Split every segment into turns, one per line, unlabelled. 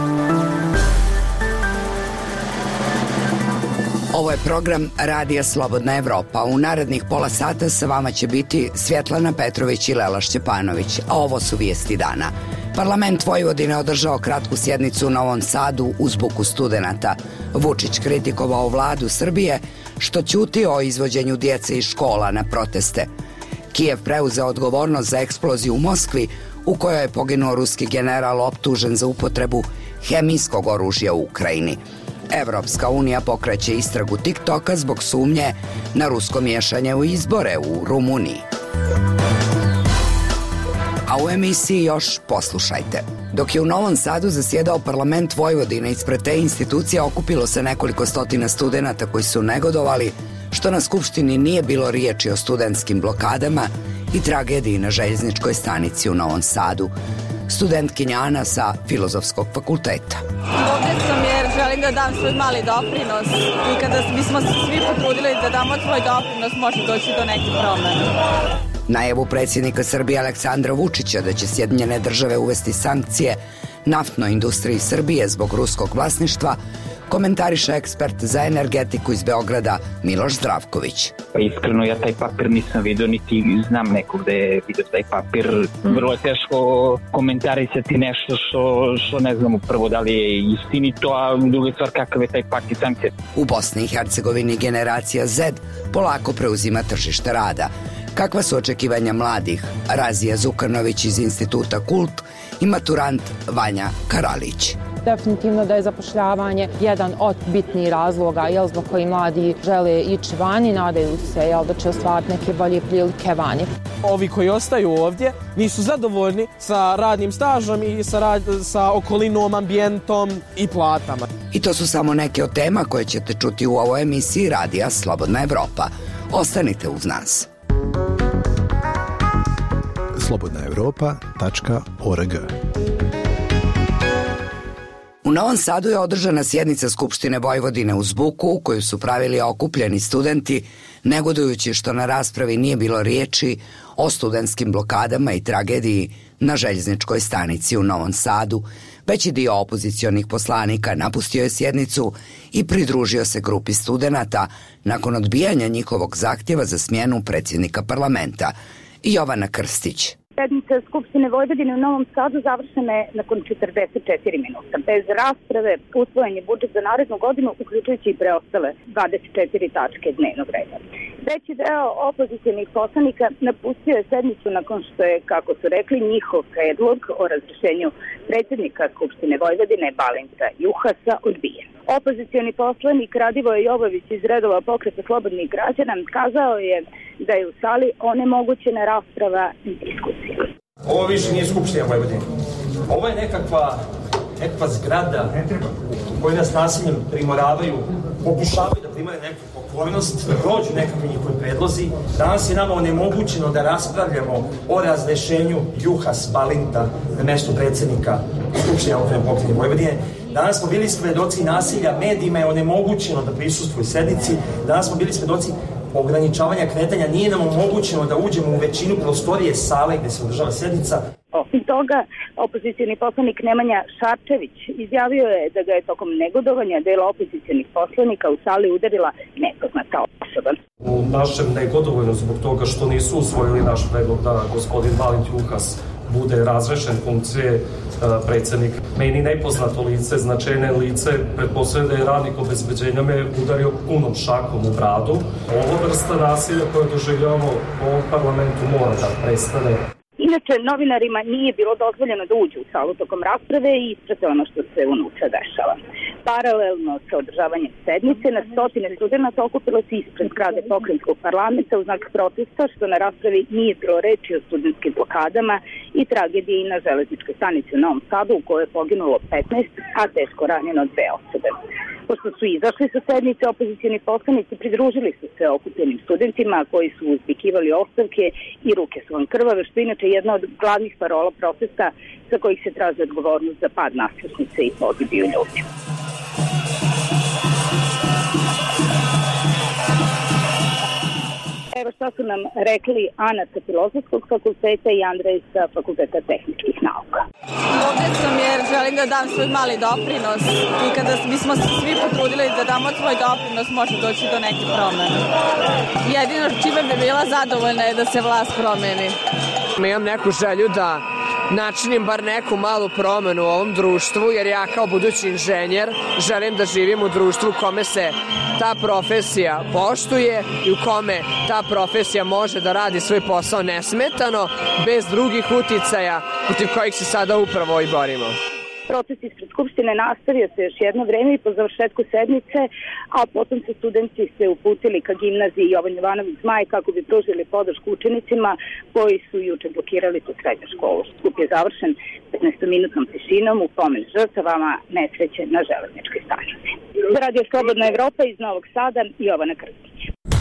Ovo je program Radija Slobodna Evropa. U narednih pola sata sa vama će biti Svjetlana Petrović i Lela Šćepanović, a ovo su vijesti dana. Parlament Vojvodine održao kratku sjednicu u Novom Sadu uz buku studenata. Vučić kritikovao vladu Srbije što ćuti o izvođenju djece iz škola na proteste. Kijev preuzeo odgovornost za eksploziju u Moskvi u kojoj je poginuo ruski general optužen za upotrebu hemijskog oružja u Ukrajini. Evropska unija pokreće istragu TikToka zbog sumnje na rusko miješanje u izbore u Rumuniji. A u emisiji još poslušajte. Dok je u Novom Sadu zasjedao parlament Vojvodine, ispred te institucije okupilo se nekoliko stotina studenata koji su negodovali što na skupštini nije bilo riječi o studentskim blokadama i tragediji na željezničkoj stanici u Novom Sadu. Studentkinja Ana sa Filozofskog fakulteta.
Ovdje sam jer želim da dam svoj mali doprinos i kada bismo se svi potrudili da damo svoj doprinos može doći do nekih promjena.
Najavu predsjednika Srbije Aleksandra Vučića da će Sjedinjene Države uvesti sankcije naftnoj industriji Srbije zbog ruskog vlasništva komentariše ekspert za energetiku iz Beograda Miloš Zdravković.
Iskreno ja taj papir nisam vidio, niti znam nekog da je vidio taj papir. Vrlo je teško komentarisati nešto što ne znamo prvo da li je istinito, a druga stvar kakav je taj paket sankcija.
U Bosni i Hercegovini generacija Z polako preuzima tržište rada. Kakva su očekivanja mladih? Razija Zukanović iz Instituta Kult i maturant Vanja Karalić.
Definitivno da je zapošljavanje jedan od bitnijih razloga zbog koji mladi žele ići vani, nadaju se da će ostvariti neke bolje prilike vani.
Ovi koji ostaju ovdje nisu zadovoljni sa radnim stažom i sa okolinom, ambijentom i platama.
I to su samo neke od tema koje ćete čuti u ovoj emisiji Radija Slobodna Evropa. Ostanite uz nas.
slobodnaevropa.org.
U Novom Sadu je održana sjednica Skupštine Vojvodine uz buku u koju su pravili okupljeni studenti, negodujući što na raspravi nije bilo riječi o studentskim blokadama i tragediji na željezničkoj stanici u Novom Sadu. Veći dio opozicionih poslanika napustio je sjednicu i pridružio se grupi studenata nakon odbijanja njihovog zahtjeva za smjenu predsjednika parlamenta. Jovana Krstić.
Sjednica Skupštine Vojvodine u Novom Sadu završena je nakon 44 minuta. Bez rasprave usvojen je budžet za narednu godinu, uključujući i preostale 24 tačke dnevnog reda. Veći deo opozicionih poslanika napustio je sednicu nakon što je, kako su rekli, njihov predlog o razrješenju predsjednika Skupštine Vojvodine Balinta Juhasa odbijen. Opozicioni poslanik Radivoje Jovović iz redova Pokreta slobodnih građana kazao je da je u sali onemogućena rasprava i diskusija.
Ovo više nije Skupština Vojvodine. Ovo je nekakva zgrada u kojoj nas nasiljem primoravaju, pokušavaju da primare neku pokornost, da prođu nekakvi njihovi predlozi. Danas je nama onemogućeno da raspravljamo o razrešenju Juhas Balinta na mjestu predsjednika Skupštine Pokreta Vojvodine. Danas smo bili svedoci nasilja, medijima je onemogućeno da prisustvuju sednici. Danas smo bili svedoci ograničavanja kretanja, nije nam omogućeno da uđemo u većinu prostorije sale gdje se održava sednica.
Osim toga, opozicioni poslanik Nemanja Šarčević izjavio je da ga je tokom negodovanja dela opozicijonih poslanika u sali udarila nepoznata osoba.
U našem negodovanju zbog toga što nisu usvojili naš predlog da gospodin Balint Juhas bude razrešen funkcije predsjednika. Meni nepoznato lice, značajne lice, pretpostavljam da je radnik obezbeđenja me udario punom šakom u bradu. Ovo vrsta nasilja koje doživljavamo u ovom parlamentu mora da prestane.
Inače, novinarima nije bilo dozvoljeno da uđu u salu tokom rasprave i isprate ono što se unutra dešava. Paralelno sa održavanjem sednice, na stotine studenta okupilo se ispred zgrade pokrajinskog parlamenta u znak protesta što na raspravi nije bilo reči o studentskim blokadama i tragediji na železničkoj stanici u Novom Sadu u kojoj je poginulo 15, a teško ranjeno 2 osobe. Pošto su izašli sa sednice, opozicioni poslanici pridružili su se okupljenim studentima koji su uzvikivali ostavke i ruke su vam krvave, što je inače jedna od glavnih parola protesta sa kojih se traži odgovornost za pad naslušnice i pogibiju ljudi. Evo što su nam rekli Ana sa Filozofskog fakulteta i Andrej sa Fakulteta tehničkih nauka.
Ovdje sam jer želim da da dam svoj mali doprinos i kada bismo se svi potrudili da damo svoj doprinos, može doći do neke promene. Jedino čime bi bila zadovoljna je da se vlast promeni.
Imam neku želju da načinim bar neku malu promenu u ovom društvu, jer ja kao budući inženjer želim da živim u društvu u kome se ta profesija poštuje i u kome ta profesija može da radi svoj posao nesmetano, bez drugih uticaja protiv kojih se sada upravo i borimo.
Proces ispred Skupštine nastavio se još jedno vreme i po završetku sednice, a potom su studenti se uputili ka gimnaziji Jovan Jovanović Zmaj kako bi pružili podršku učenicima koji su juče blokirali tu srednju školu. Skup je završen 15-minutnom tišinom u pomen žrtvama nesreće na železničkoj stanici. Za Radio Slobodna Evropa iz Novog Sada, Jovana Krstić.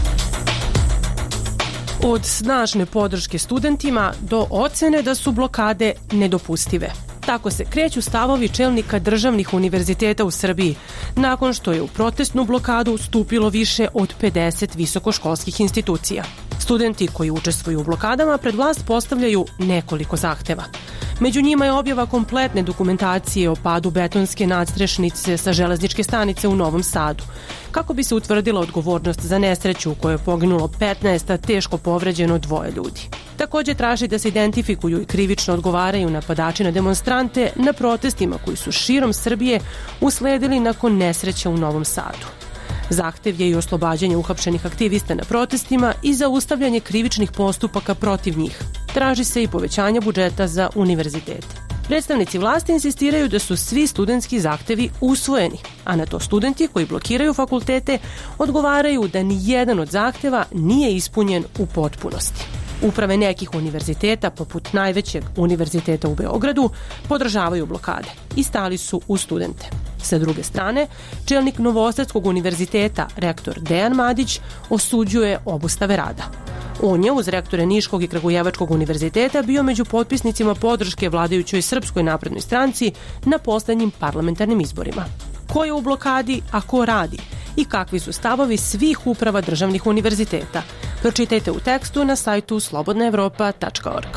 Od snažne podrške studentima do ocene da su blokade nedopustive. Tako se kreću stavovi čelnika državnih univerziteta u Srbiji, nakon što je u protestnu blokadu stupilo više od 50 visokoškolskih institucija. Studenti koji učestvuju u blokadama pred vlast postavljaju nekoliko zahteva. Među njima je objava kompletne dokumentacije o padu betonske nadstrešnice sa železničke stanice u Novom Sadu, kako bi se utvrdila odgovornost za nesreću u kojoj je poginulo 15, a teško povređeno 2 ljudi. Također traži da se identifikuju i krivično odgovaraju napadači na demonstrante na protestima koji su širom Srbije usledili nakon nesreće u Novom Sadu. Zahtev je i oslobađanje uhapšenih aktivista na protestima i zaustavljanje krivičnih postupaka protiv njih. Traži se i povećanje budžeta za univerzitete. Predstavnici vlasti insistiraju da su svi studentski zahtevi usvojeni, a na to studenti koji blokiraju fakultete odgovaraju da ni jedan od zahteva nije ispunjen u potpunosti. Uprave nekih univerziteta, poput najvećeg univerziteta u Beogradu, podržavaju blokade i stali su uz studente. Sa druge strane, čelnik Novosadskog univerziteta, rektor Dejan Madić, osuđuje obustave rada. On je uz rektore Niškog i Kragujevačkog univerziteta bio među potpisnicima podrške vladajućoj Srpskoj naprednoj stranci na poslednjim parlamentarnim izborima. Ko je u blokadi, a ko radi? I kakvi su stavovi svih uprava državnih univerziteta? Pročitajte u tekstu na sajtu slobodnaevropa.org.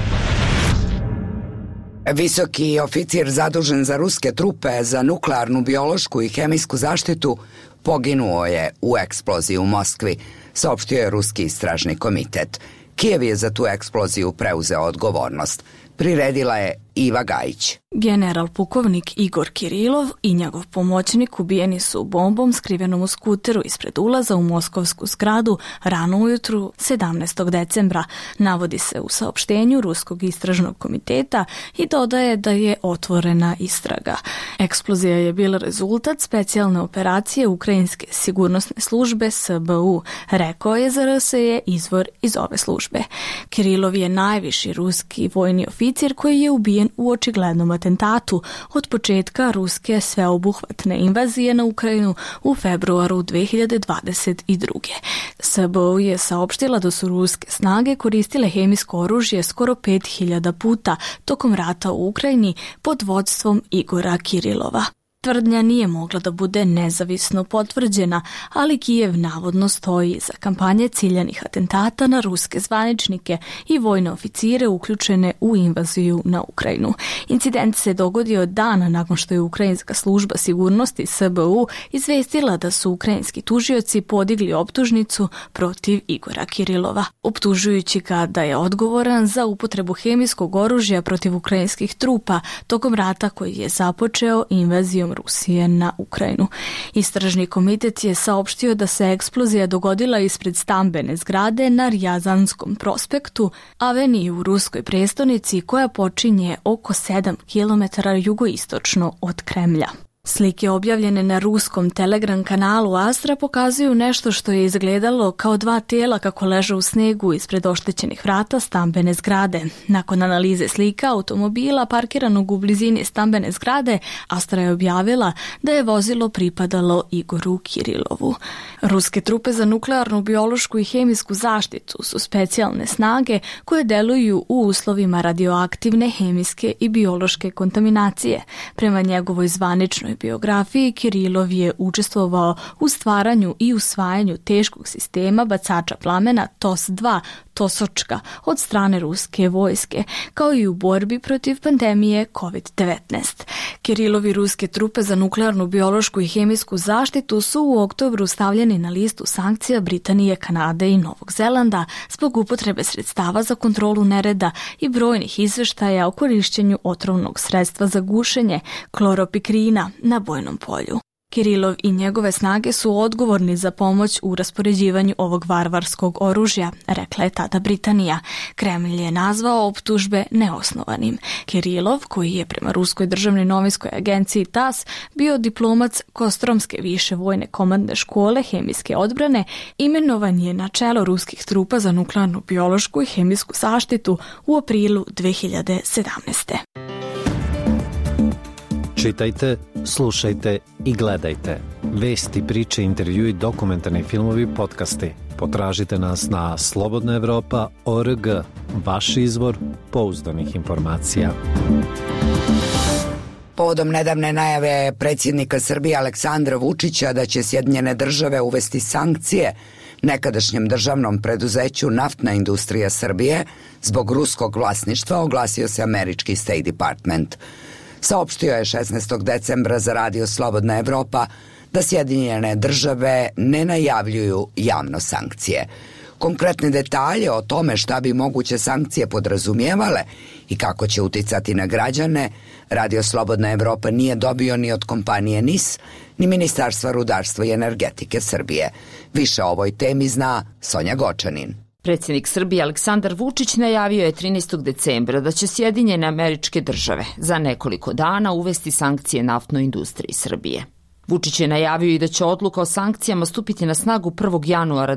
Visoki oficir zadužen za ruske trupe za nuklearnu, biološku i hemijsku zaštitu poginuo je u eksploziji u Moskvi, saopštio je Ruski istražni komitet. Kijev je za tu eksploziju preuzeo odgovornost. Priredila je Iva Gajić.
General pukovnik Igor Kirilov i njegov pomoćnik ubijeni su bombom skrivenom u skuteru ispred ulaza u moskovsku zgradu rano ujutru 17. decembra, navodi se u saopštenju Ruskog istražnog komiteta i dodaje da je otvorena istraga. Eksplozija je bila rezultat specijalne operacije Ukrajinske sigurnosne službe SBU, rekao je za RSE izvor iz ove službe. Kirilov je najviši ruski vojni oficir koji je ubijen u očiglednom atentatu od početka ruske sveobuhvatne invazije na Ukrajinu u februaru 2022. SBU je saopštila da su ruske snage koristile hemijsko oružje skoro 5000 puta tokom rata u Ukrajini pod vodstvom Igora Kirilova. Tvrdnja nije mogla da bude nezavisno potvrđena, ali Kijev navodno stoji za kampanje ciljanih atentata na ruske zvaničnike i vojne oficire uključene u invaziju na Ukrajinu. Incident se dogodio dana nakon što je Ukrajinska služba sigurnosti SBU izvestila da su ukrajinski tužioci podigli optužnicu protiv Igora Kirilova, optužujući ga da je odgovoran za upotrebu hemijskog oružja protiv ukrajinskih trupa tokom rata koji je započeo invazijom Rusije na Ukrajinu. Istražni komitet je saopštio da se eksplozija dogodila ispred stambene zgrade na Rjazanskom prospektu, aveniji u ruskoj prestonici koja počinje oko 7 km jugoistočno od Kremlja. Slike objavljene na ruskom Telegram kanalu Astra pokazuju nešto što je izgledalo kao 2 tela kako leže u snegu ispred oštećenih vrata stambene zgrade. Nakon analize slika automobila parkiranog u blizini stambene zgrade, Astra je objavila da je vozilo pripadalo Igoru Kirilovu. Ruske trupe za nuklearnu, biološku i hemijsku zaštitu su specijalne snage koje deluju u uslovima radioaktivne, hemijske i biološke kontaminacije. Prema njegovoj zvaničnoj svojoj biografiji Kirilov je učestvovao u stvaranju i usvajanju teškog sistema bacača plamena TOS-2, Tosočka, od strane ruske vojske, kao i u borbi protiv pandemije COVID-19. Kirilovi ruske trupe za nuklearnu, biološku i hemijsku zaštitu su u oktobru stavljeni na listu sankcija Britanije, Kanade i Novog Zelanda zbog upotrebe sredstava za kontrolu nereda i brojnih izveštaja o korišćenju otrovnog sredstva za gušenje kloropikrina na bojnom polju. Kirilov i njegove snage su odgovorni za pomoć u raspoređivanju ovog varvarskog oružja, rekla je tada Britanija. Kremlj je nazvao optužbe neosnovanim. Kirilov, koji je prema ruskoj državnoj novinskoj agenciji TASS bio diplomac Kostromske više vojne komandne škole hemijske odbrane, imenovan je na čelo ruskih trupa za nuklearnu, biološku i hemijsku zaštitu u aprilu 2017.
Čitajte, slušajte i gledajte. Vesti, priče, intervjui, dokumentarni filmovi, podcasti. Potražite nas na slobodnaevropa.org, vaš izvor pouzdanih informacija.
Povodom nedavne najave predsjednika Srbije Aleksandra Vučića da će Sjedinjene države uvesti sankcije nekadašnjem državnom preduzeću Naftna industrija Srbije zbog ruskog vlasništva, oglasio se američki State Department. Saopštio je 16. decembra za Radio Slobodna Evropa da Sjedinjene države ne najavljuju javno sankcije. Konkretne detalje o tome šta bi moguće sankcije podrazumijevale i kako će uticati na građane, Radio Slobodna Evropa nije dobio ni od kompanije NIS, ni Ministarstva rudarstva i energetike Srbije. Više o ovoj temi zna Sonja Gočanin.
Predsjednik Srbije Aleksandar Vučić najavio je 13. decembra da će Sjedinjene Američke Države za nekoliko dana uvesti sankcije naftnoj industriji Srbije. Vučić je najavio i da će odluka o sankcijama stupiti na snagu 1. januara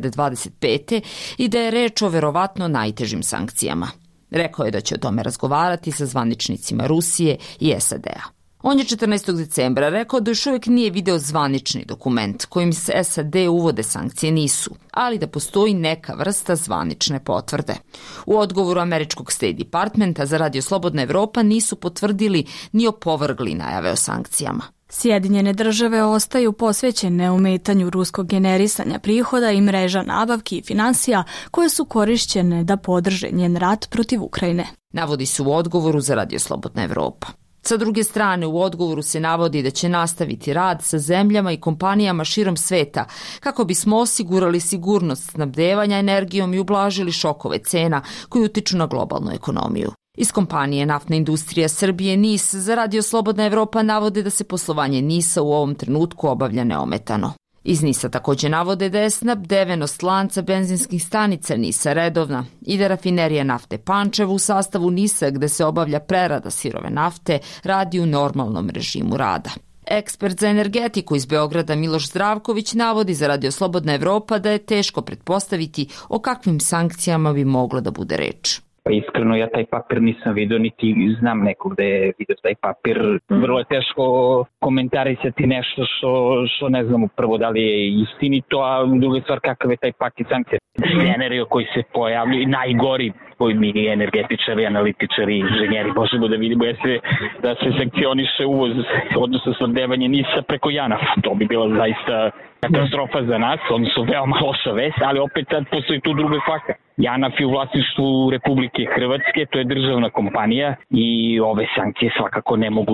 2025. i da je reč o verovatno najtežim sankcijama. Rekao je da će o tome razgovarati sa zvaničnicima Rusije i SAD-a. On je 14. decembra rekao da još uvijek nije video zvanični dokument kojim se SAD uvode sankcije NIS-u, ali da postoji neka vrsta zvanične potvrde. U odgovoru američkog State Departmenta za Radio Slobodna Evropa nisu potvrdili ni opovrgli najave o sankcijama.
Sjedinjene države ostaju posvećene ometanju ruskog generisanja prihoda i mreža nabavki i finansija koje su korišćene da podrže njen rat protiv Ukrajine.
Navodi se u odgovoru za Radio Slobodna Evropa. Sa druge strane, u odgovoru se navodi da će nastaviti rad sa zemljama i kompanijama širom sveta kako bismo osigurali sigurnost snabdevanja energijom i ublažili šokove cena koji utiču na globalnu ekonomiju. Iz kompanije Naftna industrija Srbije NIS za Radio Slobodna Evropa navode da se poslovanje NIS-a u ovom trenutku obavlja neometano. Iz NIS-a također navode da je snabdevenost lanca benzinskih stanica NIS-a redovna i da rafinerija nafte Pančevo u sastavu NIS-a gde se obavlja prerada sirove nafte radi u normalnom režimu rada. Ekspert za energetiku iz Beograda Miloš Zdravković navodi za Radio Slobodna Evropa da je teško pretpostaviti o kakvim sankcijama bi moglo da bude reč.
Pa iskreno ja taj papir nisam vidio, niti znam nekog da je vidio taj papir. Vrlo je teško komentarisati nešto što ne znamo prvo da li je istinito, a druga stvar kakav je taj paket sankcija. Scenario koji se pojavljaju, najgori koji mi energetičari, analitičari, inženjeri možemo da vidimo da se sankcioniše uvoz, odnosno snabdevanje NIS-a preko JANAF-a. To bi bila zaista katastrofa za nas, odnosno veoma loša vest, ali opet sad postoji tu druga kvaka. JANAF je u vlasništvu Republike Hrvatske, to je državna kompanija i ove sankcije svakako ne mogu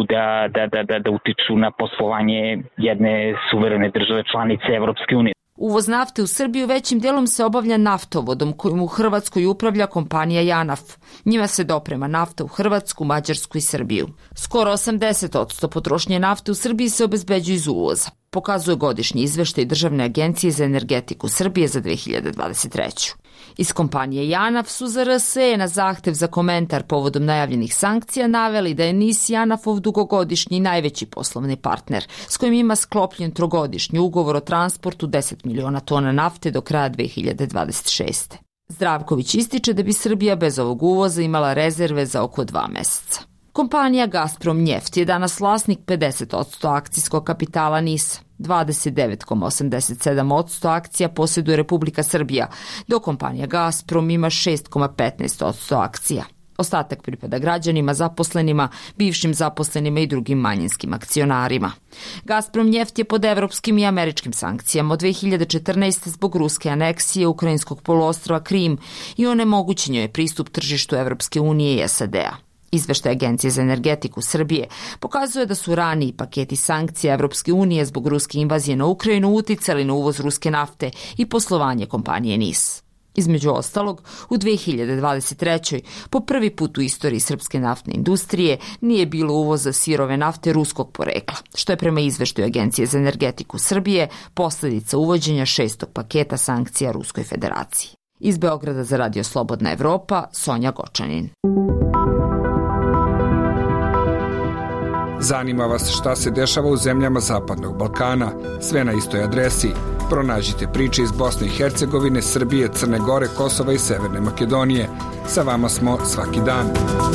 da utiču na poslovanje jedne suverene države članice Evropske unije.
Uvoz nafte u Srbiju većim dijelom se obavlja naftovodom kojim u Hrvatskoj upravlja kompanija JANAF. Njima se doprema nafta u Hrvatsku, Mađarsku i Srbiju. Skoro 80% potrošnje nafte u Srbiji se obezbeđuje iz uvoza, pokazuje godišnji izveštaj Državne agencije za energetiku Srbije za 2023. Iz kompanije JANAF su za RSE na zahtev za komentar povodom najavljenih sankcija naveli da je NIS JANAF-ov dugogodišnji najveći poslovni partner, s kojim ima sklopljen trogodišnji ugovor o transportu 10 miliona tona nafte do kraja 2026. Zdravković ističe da bi Srbija bez ovog uvoza imala rezerve za oko 2 meseca. Kompanija Gazprom Njeft je danas vlasnik 50% akcijskog kapitala NIS-a. 29,87% akcija posjeduje Republika Srbija, dok kompanija Gazprom ima 6,15% akcija. Ostatak pripada građanima, zaposlenima, bivšim zaposlenima i drugim manjinskim akcionarima. Gazprom Njeft je pod evropskim i američkim sankcijama od 2014. zbog ruske aneksije ukrajinskog poluostrva Krim i onemogućen je pristup tržištu Evropske unije i SAD-a. Izveštaj Agencije za energetiku Srbije pokazuje da su raniji paketi sankcija Evropske unije zbog ruske invazije na Ukrajinu uticali na uvoz ruske nafte i poslovanje kompanije NIS. Između ostalog, u 2023. po prvi put u istoriji srpske naftne industrije nije bilo uvoza sirove nafte ruskog porekla, što je prema izveštaju Agencije za energetiku Srbije posljedica uvođenja 6. paketa sankcija Ruskoj federaciji. Iz Beograda za Radio Slobodna Evropa, Sonja Gočanin.
Zanima vas šta se dešava u zemljama Zapadnog Balkana? Sve na istoj adresi. Pronađite priče iz Bosne i Hercegovine, Srbije, Crne Gore, Kosova i Severne Makedonije. Sa vama smo svaki dan.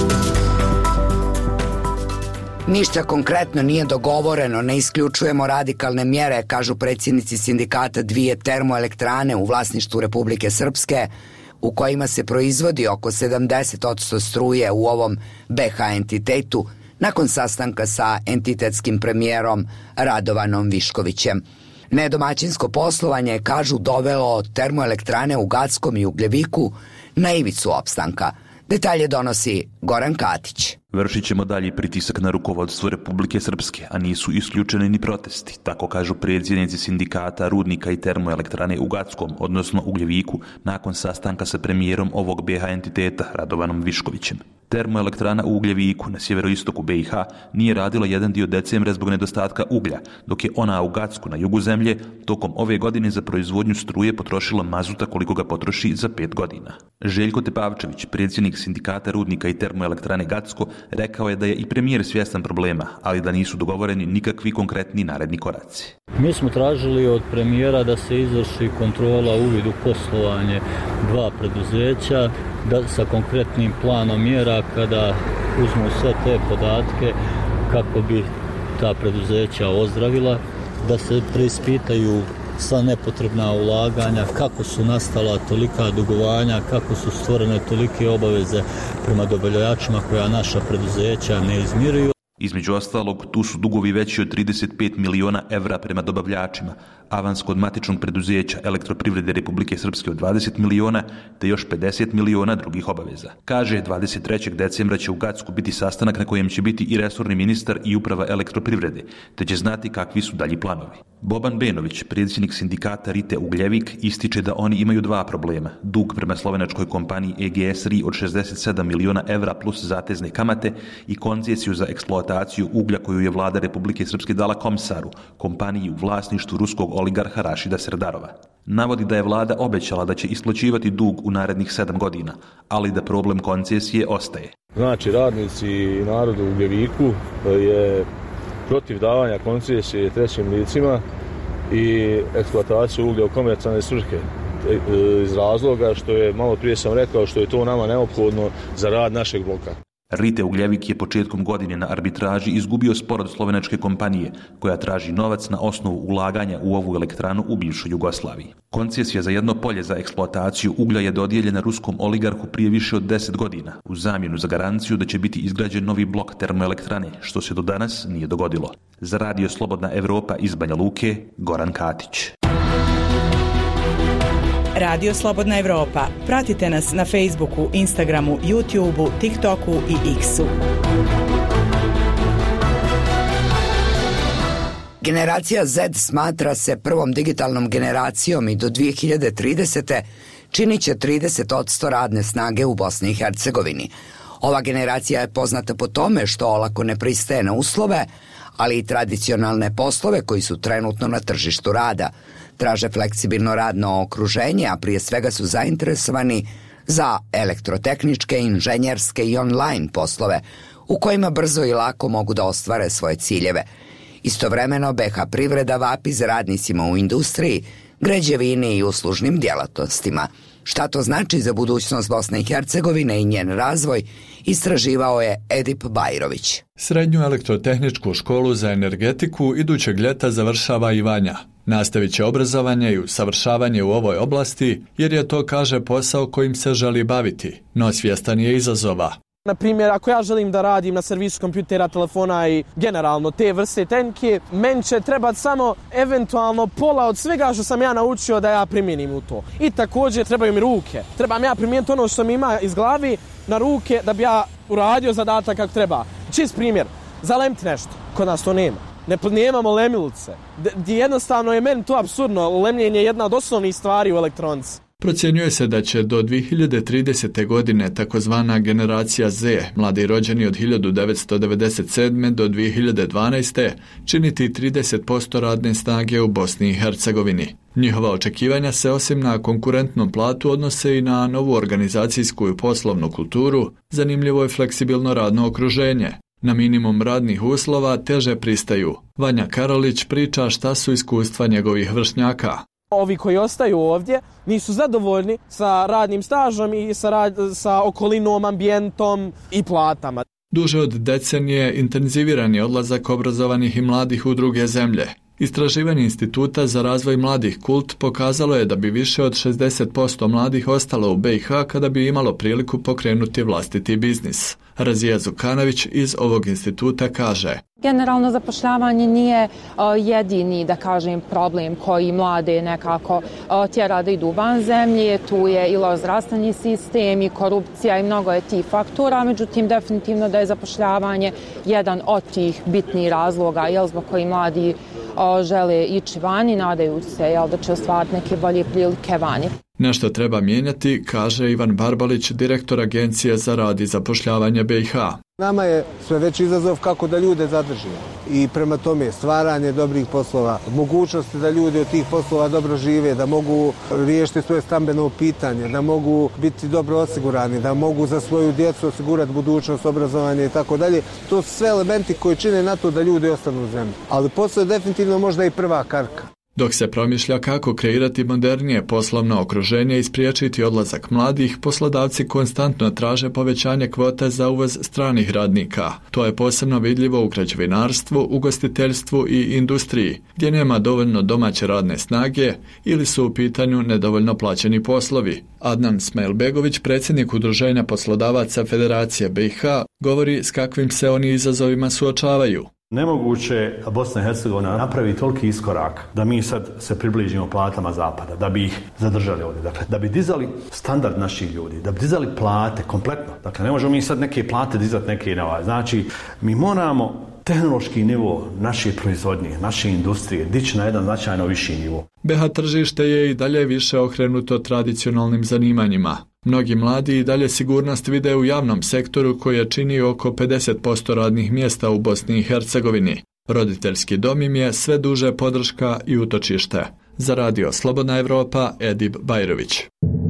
Ništa konkretno nije dogovoreno, ne isključujemo radikalne mjere, kažu predsjednici sindikata dvije termoelektrane u vlasništvu Republike Srpske, u kojima se proizvodi oko 70% struje u ovom BH entitetu, nakon sastanka sa entitetskim premijerom Radovanom Viškovićem. Nedomaćinsko poslovanje, kažu, dovelo termoelektrane u Gackom i Ugljeviku na ivicu opstanka. Detalje donosi Goran Katić.
Vršit ćemo dalji pritisak na rukovodstvo Republike Srpske, a nisu isključeni ni protesti, tako kažu predsjednici sindikata rudnika i termoelektrane u Gackom, odnosno Ugljeviku, nakon sastanka sa premijerom ovog BH entiteta Radovanom Viškovićem. Termoelektrana u Ugljeviku na sjeveroistoku BiH nije radila jedan dio decembra zbog nedostatka uglja, dok je ona u Gacku na jugu zemlje tokom ove godine za proizvodnju struje potrošila mazuta koliko ga potroši za 5 godina. Željko Tepavčević, predsjednik sindikata rudnika i termoelektrane Gacko, rekao je da je i premijer svjestan problema, ali da nisu dogovoreni nikakvi konkretni naredni koraci.
Mi smo tražili od premijera da se izvrši kontrola uvid u poslovanje dva preduzeća, da sa konkretnim planom mjera kada uzmu sve te podatke kako bi ta preduzeća ozdravila, da se preispitaju sva nepotrebna ulaganja, kako su nastala tolika dugovanja, kako su stvorene tolike obaveze prema dobavljačima koja naša preduzeća ne izmiruju.
Između ostalog, tu su dugovi veći od 35 miliona evra prema dobavljačima, avans kod matičnog preduzeća Elektroprivrede Republike Srpske od 20 miliona, te još 50 miliona drugih obaveza. Kaže, 23. decembra će u Gacku biti sastanak na kojem će biti i resorni ministar i uprava Elektroprivrede, te će znati kakvi su dalji planovi. Boban Benović, predsjednik sindikata Rite Ugljevik, ističe da oni imaju dva problema. Dug prema slovenačkoj kompaniji EGS RI od 67 miliona evra plus zatezne kamate i koncesiju za eksploataciju uglja koju je vlada Republike Srpske dala Komsaru, kompaniji u vlasništvu ruskog oligarha Rašida Serdarova. Navodi da je vlada obećala da će isplaćivati dug u narednih 7 godina, ali da problem koncesije ostaje.
Znači, radnici i narod u Ugljeviku je protiv davanja koncesije trećim licima i eksploataciju uglja u komercijalne svrhe iz razloga što je, malo prije sam rekao, što je to nama neophodno za rad našeg bloka.
Rite Ugljevik je početkom godine na arbitraži izgubio spor od slovenačke kompanije koja traži novac na osnovu ulaganja u ovu elektranu u bivšoj Jugoslaviji. Koncesija za jedno polje za eksploataciju uglja je dodijeljena ruskom oligarhu prije više od 10 godina u zamjenu za garanciju da će biti izgrađen novi blok termoelektrane, što se do danas nije dogodilo. Za Radio Slobodna Evropa iz Banja Luke, Goran Katić.
Radio Slobodna Evropa. Pratite nas na Facebooku, Instagramu, YouTubeu, TikToku i X-u.
Generacija Z smatra se prvom digitalnom generacijom i do 2030. činit će 30% radne snage u Bosni i Hercegovini. Ova generacija je poznata po tome što olako ne pristaje na uslove, ali i tradicionalne poslove koji su trenutno na tržištu rada. Traže fleksibilno radno okruženje, a prije svega su zainteresovani za elektrotehničke, inženjerske i online poslove, u kojima brzo i lako mogu da ostvare svoje ciljeve. Istovremeno, BH privreda vapi za radnicima u industriji, građevini i uslužnim djelatnostima. Šta to znači za budućnost Bosne i Hercegovine i njen razvoj, istraživao je Edip Bajrović.
Srednju elektrotehničku školu za energetiku idućeg ljeta završava i Vanja. Nastavit će obrazovanje i usavršavanje u ovoj oblasti, jer je to, kaže, posao kojim se želi baviti, no svjestan je izazova.
Na primjer, ako ja želim da radim na servisu kompjutera, telefona i generalno te vrste tehnike, meni će trebati samo eventualno pola od svega što sam ja naučio da ja primijenim u to. I također trebaju mi ruke. Trebam ja primijeniti ono što mi ima iz glavi na ruke da bi ja uradio zadatak kako treba. Čist primjer, zalemiti nešto. Kod nas to nema. Nemamo lemilice. Jednostavno je meni to apsurdno. Lemljenje je jedna od osnovnih stvari u elektronici.
Procjenjuje se da će do 2030. godine takozvana generacija Z, mladi rođeni od 1997. do 2012. činiti 30% radne snage u Bosni i Hercegovini. Njihova očekivanja se osim na konkurentnom platu odnose i na novu organizacijsku i poslovnu kulturu, zanimljivo je fleksibilno radno okruženje. Na minimum radnih uslova teže pristaju. Vanja Karolić priča šta su iskustva njegovih vršnjaka.
Ovi koji ostaju ovdje nisu zadovoljni sa radnim stažom i sa okolinom, ambijentom i platama.
Duže od decenije intenziviran je odlazak obrazovanih i mladih u druge zemlje. Istraživanje Instituta za razvoj mladih KULT pokazalo je da bi više od 60% mladih ostalo u BiH kada bi imalo priliku pokrenuti vlastiti biznis. Razija Zukanović iz ovog instituta kaže:
Generalno zapošljavanje nije jedini, da kažem, problem koji mlade nekako tjera da idu van zemlje. Tu je i zdravstveni sistem i korupcija i mnogo je tih faktora, međutim definitivno da je zapošljavanje jedan od tih bitnih razloga zbog koji mladi žele ići vani, nadajući se da će ostvariti neke bolje prilike vani.
Nešto treba mijenjati, kaže Ivan Barbalić, direktor Agencije za rad i zapošljavanje BiH.
Nama je sve veći izazov kako da ljude zadržimo i prema tome stvaranje dobrih poslova, mogućnosti da ljudi od tih poslova dobro žive, da mogu riješiti svoje stambeno pitanje, da mogu biti dobro osigurani, da mogu za svoju djecu osigurati budućnost, obrazovanje i tako dalje. To su sve elementi koji čine na to da ljudi ostanu u zemlji. Ali posao je definitivno možda i prva karka.
Dok se promišlja kako kreirati modernije poslovno okruženje i spriječiti odlazak mladih, poslodavci konstantno traže povećanje kvote za uvoz stranih radnika. To je posebno vidljivo u građevinarstvu, ugostiteljstvu i industriji, gdje nema dovoljno domaće radne snage ili su u pitanju nedovoljno plaćeni poslovi. Adnan Smajlbegović, predsjednik Udruženja poslodavaca Federacije BiH, govori s kakvim se oni izazovima suočavaju.
Nemoguće Bosna i Hercegovina napravi toliki iskorak da mi sad se približimo platama zapada, da bi ih zadržali ovdje. Dakle, da bi dizali standard naših ljudi, da bi dizali plate kompletno. Dakle, ne možemo mi sad neke plate dizati neke nove. Znači, mi moramo tehnološki nivo naše proizvodnje, naše industrije dići na jedan značajno viši nivo.
BiH tržište je i dalje više okrenuto tradicionalnim zanimanjima. Mnogi mladi i dalje sigurnost vide u javnom sektoru koji je čini oko 50% radnih mjesta u Bosni i Hercegovini. Roditeljski dom im je sve duže podrška i utočište. Za Radio Slobodna Evropa, Edib Bajrović.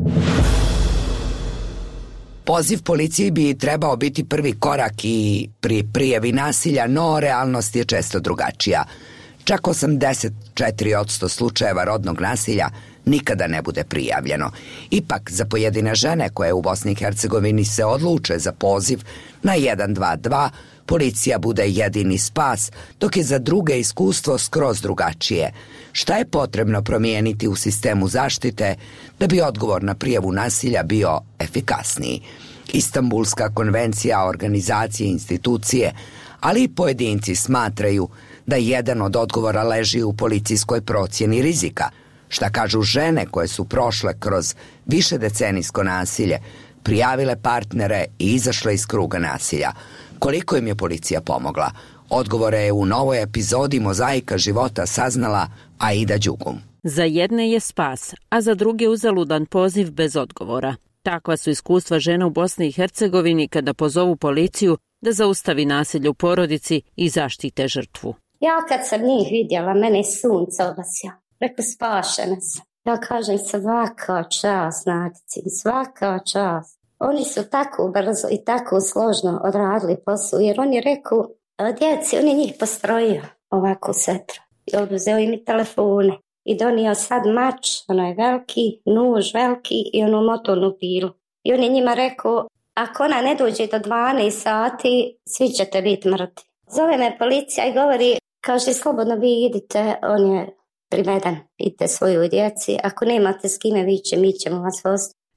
Poziv policiji bi trebao biti prvi korak i pri prijavi nasilja, no realnost je često drugačija. Čak 84% slučajeva rodnog nasilja nikada ne bude prijavljeno. Ipak, za pojedine žene koje u Bosni i Hercegovini se odluče za poziv na 122, policija bude jedini spas, dok je za druge iskustvo skroz drugačije. Šta je potrebno promijeniti u sistemu zaštite da bi odgovor na prijavu nasilja bio efikasniji? Istanbulska konvencija, organizacije, institucije, ali i pojedinci smatraju da jedan od odgovora leži u policijskoj procjeni rizika. Šta kažu žene koje su prošle kroz višedecenijsko nasilje, prijavile partnere i izašle iz kruga nasilja? Koliko im je policija pomogla? Odgovore je u novoj epizodi Mozaika života saznala Aida Đugum.
Za jedne je spas, a za druge uzaludan poziv bez odgovora. Takva su iskustva žena u Bosni i Hercegovini kada pozovu policiju da zaustavi nasilje u porodici i zaštite žrtvu.
Ja kad sam njih vidjela, mene sunce obasja. Rekao, spašena sam. Ja kažem, svaka čast, Nadici, svaka čast. Oni su tako brzo i tako složno odradili posao, jer on je rekao, djeci, on je njih postrojio ovako setro. I oduzeo im i telefone. I donio sad mač, ono je veliki, nuž veliki i onu motornu pilu. I on je njima rekao, ako ona ne dođe do 12 sati, svi ćete biti mrtvi. Zove me policija i govori, kaže, slobodno vi idite, on je priveden, idite svoju djeci. Ako nemate s kime viće, mi ćemo vas voziti.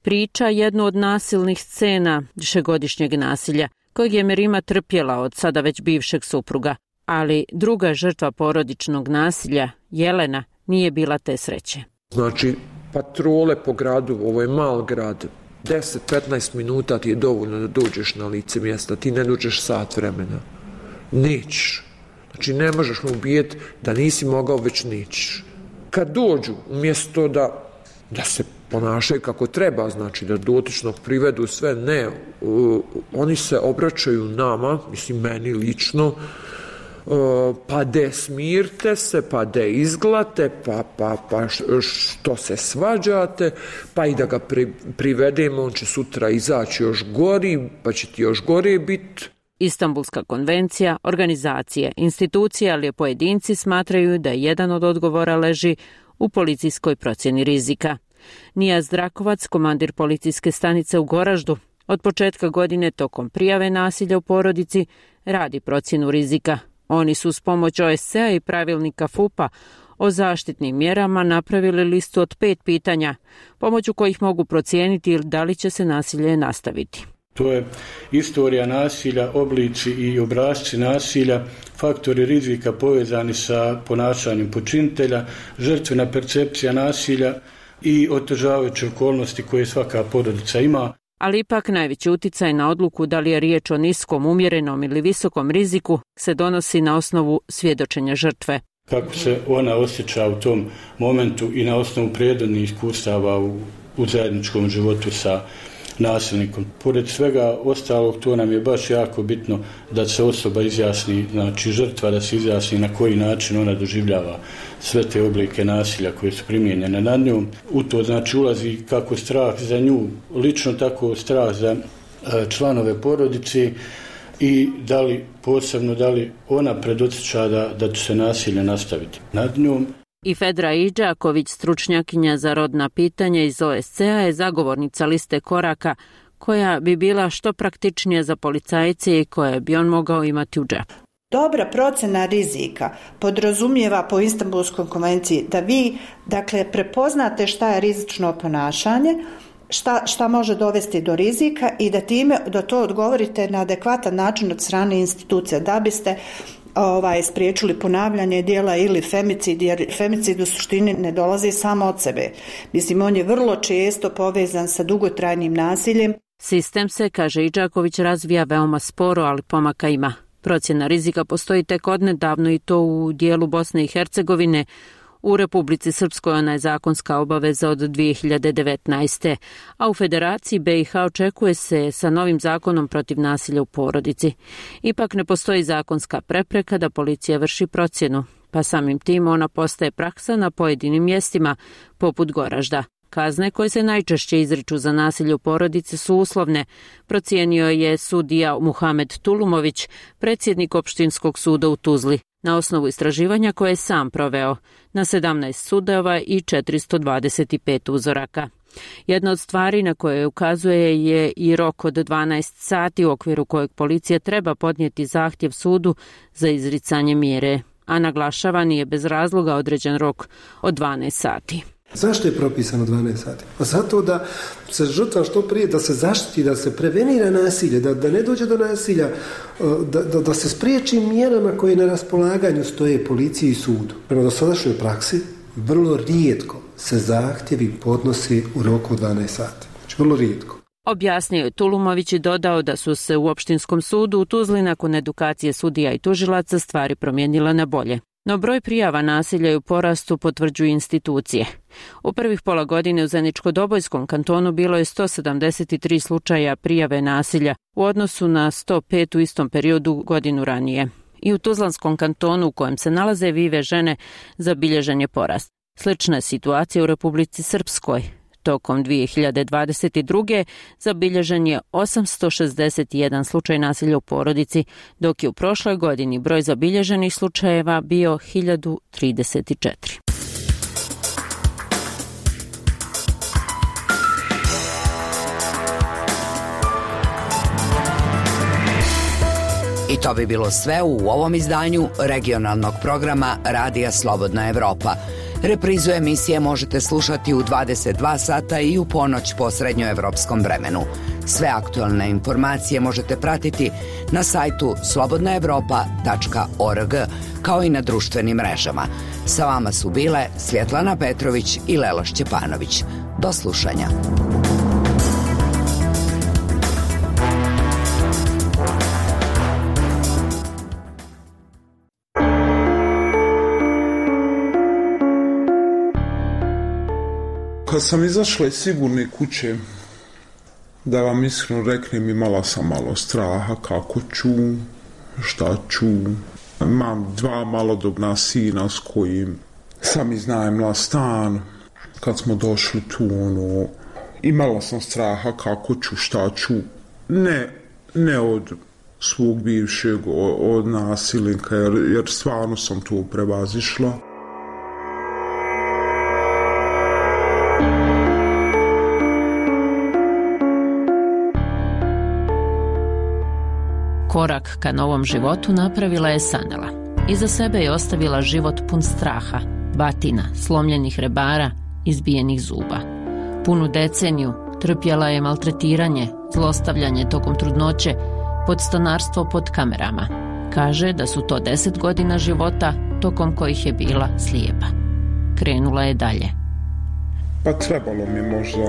priča jednu od nasilnih scena višegodišnjeg nasilja, kojeg je Merima trpjela od sada već bivšeg supruga. Ali druga žrtva porodičnog nasilja, Jelena, nije bila te sreće.
Znači, patrole po gradu, ovo je mal grad, 10-15 minuta ti je dovoljno da dođeš na lice mjesta, ti ne dođeš sat vremena. Nećeš. Znači, ne možeš mu ubijeti da nisi mogao, već nećeš. Kad dođu, umjesto da se ponašaju kako treba, znači da dotičnog privedu sve, ne, oni se obraćaju nama, mislim meni lično, pa de smirte se, pa de izglate, pa što se svađate, pa i da ga privedemo, on će sutra izaći još gori, pa će ti još gore biti.
Istanbulska konvencija, organizacije, institucije, ali pojedinci smatraju da jedan od odgovora leži u policijskoj procjeni rizika. Nijaz Drakovac, komandir policijske stanice u Goraždu, od početka godine tokom prijave nasilja u porodici radi procjenu rizika. Oni su s pomoć OSCE-a i pravilnika FUP-a o zaštitnim mjerama napravili listu od 5 pitanja, pomoću kojih mogu procijeniti da li će se nasilje nastaviti.
To je istorija nasilja, oblici i obrasci nasilja, faktori rizika povezani sa ponašanjem počinitelja, žrtvena percepcija nasilja i otežavajuće okolnosti koje svaka porodica ima.
Ali ipak najveći uticaj na odluku da li je riječ o niskom, umjerenom ili visokom riziku se donosi na osnovu svjedočenja žrtve.
Kako se ona osjeća u tom momentu i na osnovu prethodnih iskustava u zajedničkom životu sa nasilnikom. Pored svega ostalog, to nam je baš jako bitno da se osoba izjasni, znači žrtva da se izjasni na koji način ona doživljava sve te oblike nasilja koje su primijenjene nad njom. U to znači ulazi kako strah za nju lično, tako strah za članove porodice i da li posebno da li ona predosjeća da će se nasilje nastaviti nad njom.
I Fedra Iđaković, stručnjakinja za rodna pitanja iz OSCE-a, je zagovornica liste koraka koja bi bila što praktičnija za policajce i koje bi on mogao imati u džepu.
Dobra procjena rizika podrazumijeva po Istanbulskoj konvenciji da vi prepoznate šta je rizično ponašanje, šta može dovesti do rizika i da to odgovorite na adekvatan način od strane institucija da biste spriječili ponavljanje djela ili femicid, jer femicid u suštini ne dolazi samo od sebe. Mislim, on je vrlo često povezan sa dugotrajnim nasiljem.
Sistem se, kaže Iđaković, razvija veoma sporo, ali pomaka ima. Procjena rizika postoji tek odnedavno i to u dijelu Bosne i Hercegovine. U Republici Srpskoj ona je zakonska obaveza od 2019. A u Federaciji BiH očekuje se sa novim zakonom protiv nasilja u porodici. Ipak ne postoji zakonska prepreka da policija vrši procjenu, pa samim tim ona postaje praksa na pojedinim mjestima, poput Goražda. Kazne koje se najčešće izriču za nasilje u porodici su uslovne, procijenio je sudija Muhamed Tulumović, predsjednik opštinskog suda u Tuzli, na osnovu istraživanja koje je sam proveo na 17 sudova i 425 uzoraka. Jedna od stvari na koje ukazuje je i rok od 12 sati u okviru kojeg policija treba podnijeti zahtjev sudu za izricanje mjere, a naglašava nije bez razloga određen rok od 12 sati.
Zašto je propisano 12 sati? Pa zato da se žrtva što prije, da se zaštiti, da se prevenira nasilje, da ne dođe do nasilja, da se spriječi mjerama koje na raspolaganju stoje policiji i sudu. Prema dosadašnjoj praksi, vrlo rijetko se zahtjevi podnosi u roku od 12 sati. Znači, vrlo rijetko.
Objasnio je Tulumović i dodao da su se u opštinskom sudu u Tuzli nakon edukacije sudija i tužilaca stvari promijenile na bolje. No broj prijava nasilja i u porastu potvrđuju institucije. U prvih pola godine u Zeničko-Dobojskom kantonu bilo je 173 slučaja prijave nasilja u odnosu na 105 u istom periodu godinu ranije. I u Tuzlanskom kantonu u kojem se nalaze Vive žene zabilježen je porast. Slična je situacija u Republici Srpskoj. Tokom 2022. zabilježen je 861 slučaj nasilja u porodici, dok je u prošloj godini broj zabilježenih slučajeva bio 1034.
I to bi bilo sve u ovom izdanju regionalnog programa Radija Slobodna Evropa. Reprizu emisije možete slušati u 22 sata i u ponoć po srednjoevropskom vremenu. Sve aktualne informacije možete pratiti na sajtu slobodnaevropa.org, kao i na društvenim mrežama. Sa vama su bile Svjetlana Petrović i Lela Šćepanović. Do slušanja.
Kad sam izašla iz sigurne kuće, da vam iskreno reknem, imala sam malo straha kako ću, šta ću. Imam 2 malodobna sina s kojim sam iznajmila stan. Kad smo došli tu, imala sam straha kako ću, šta ću. Ne od svog bivšeg, od nasilnika, jer stvarno sam to prevazišla.
Korak ka novom životu napravila je Sanela. Iza sebe je ostavila život pun straha, batina, slomljenih rebara, izbijenih zuba. Punu deceniju trpjela je maltretiranje, zlostavljanje tokom trudnoće, podstanarstvo pod kamerama. Kaže da su to 10 godina života tokom kojih je bila slijepa. Krenula je dalje.
Pa trebalo mi možda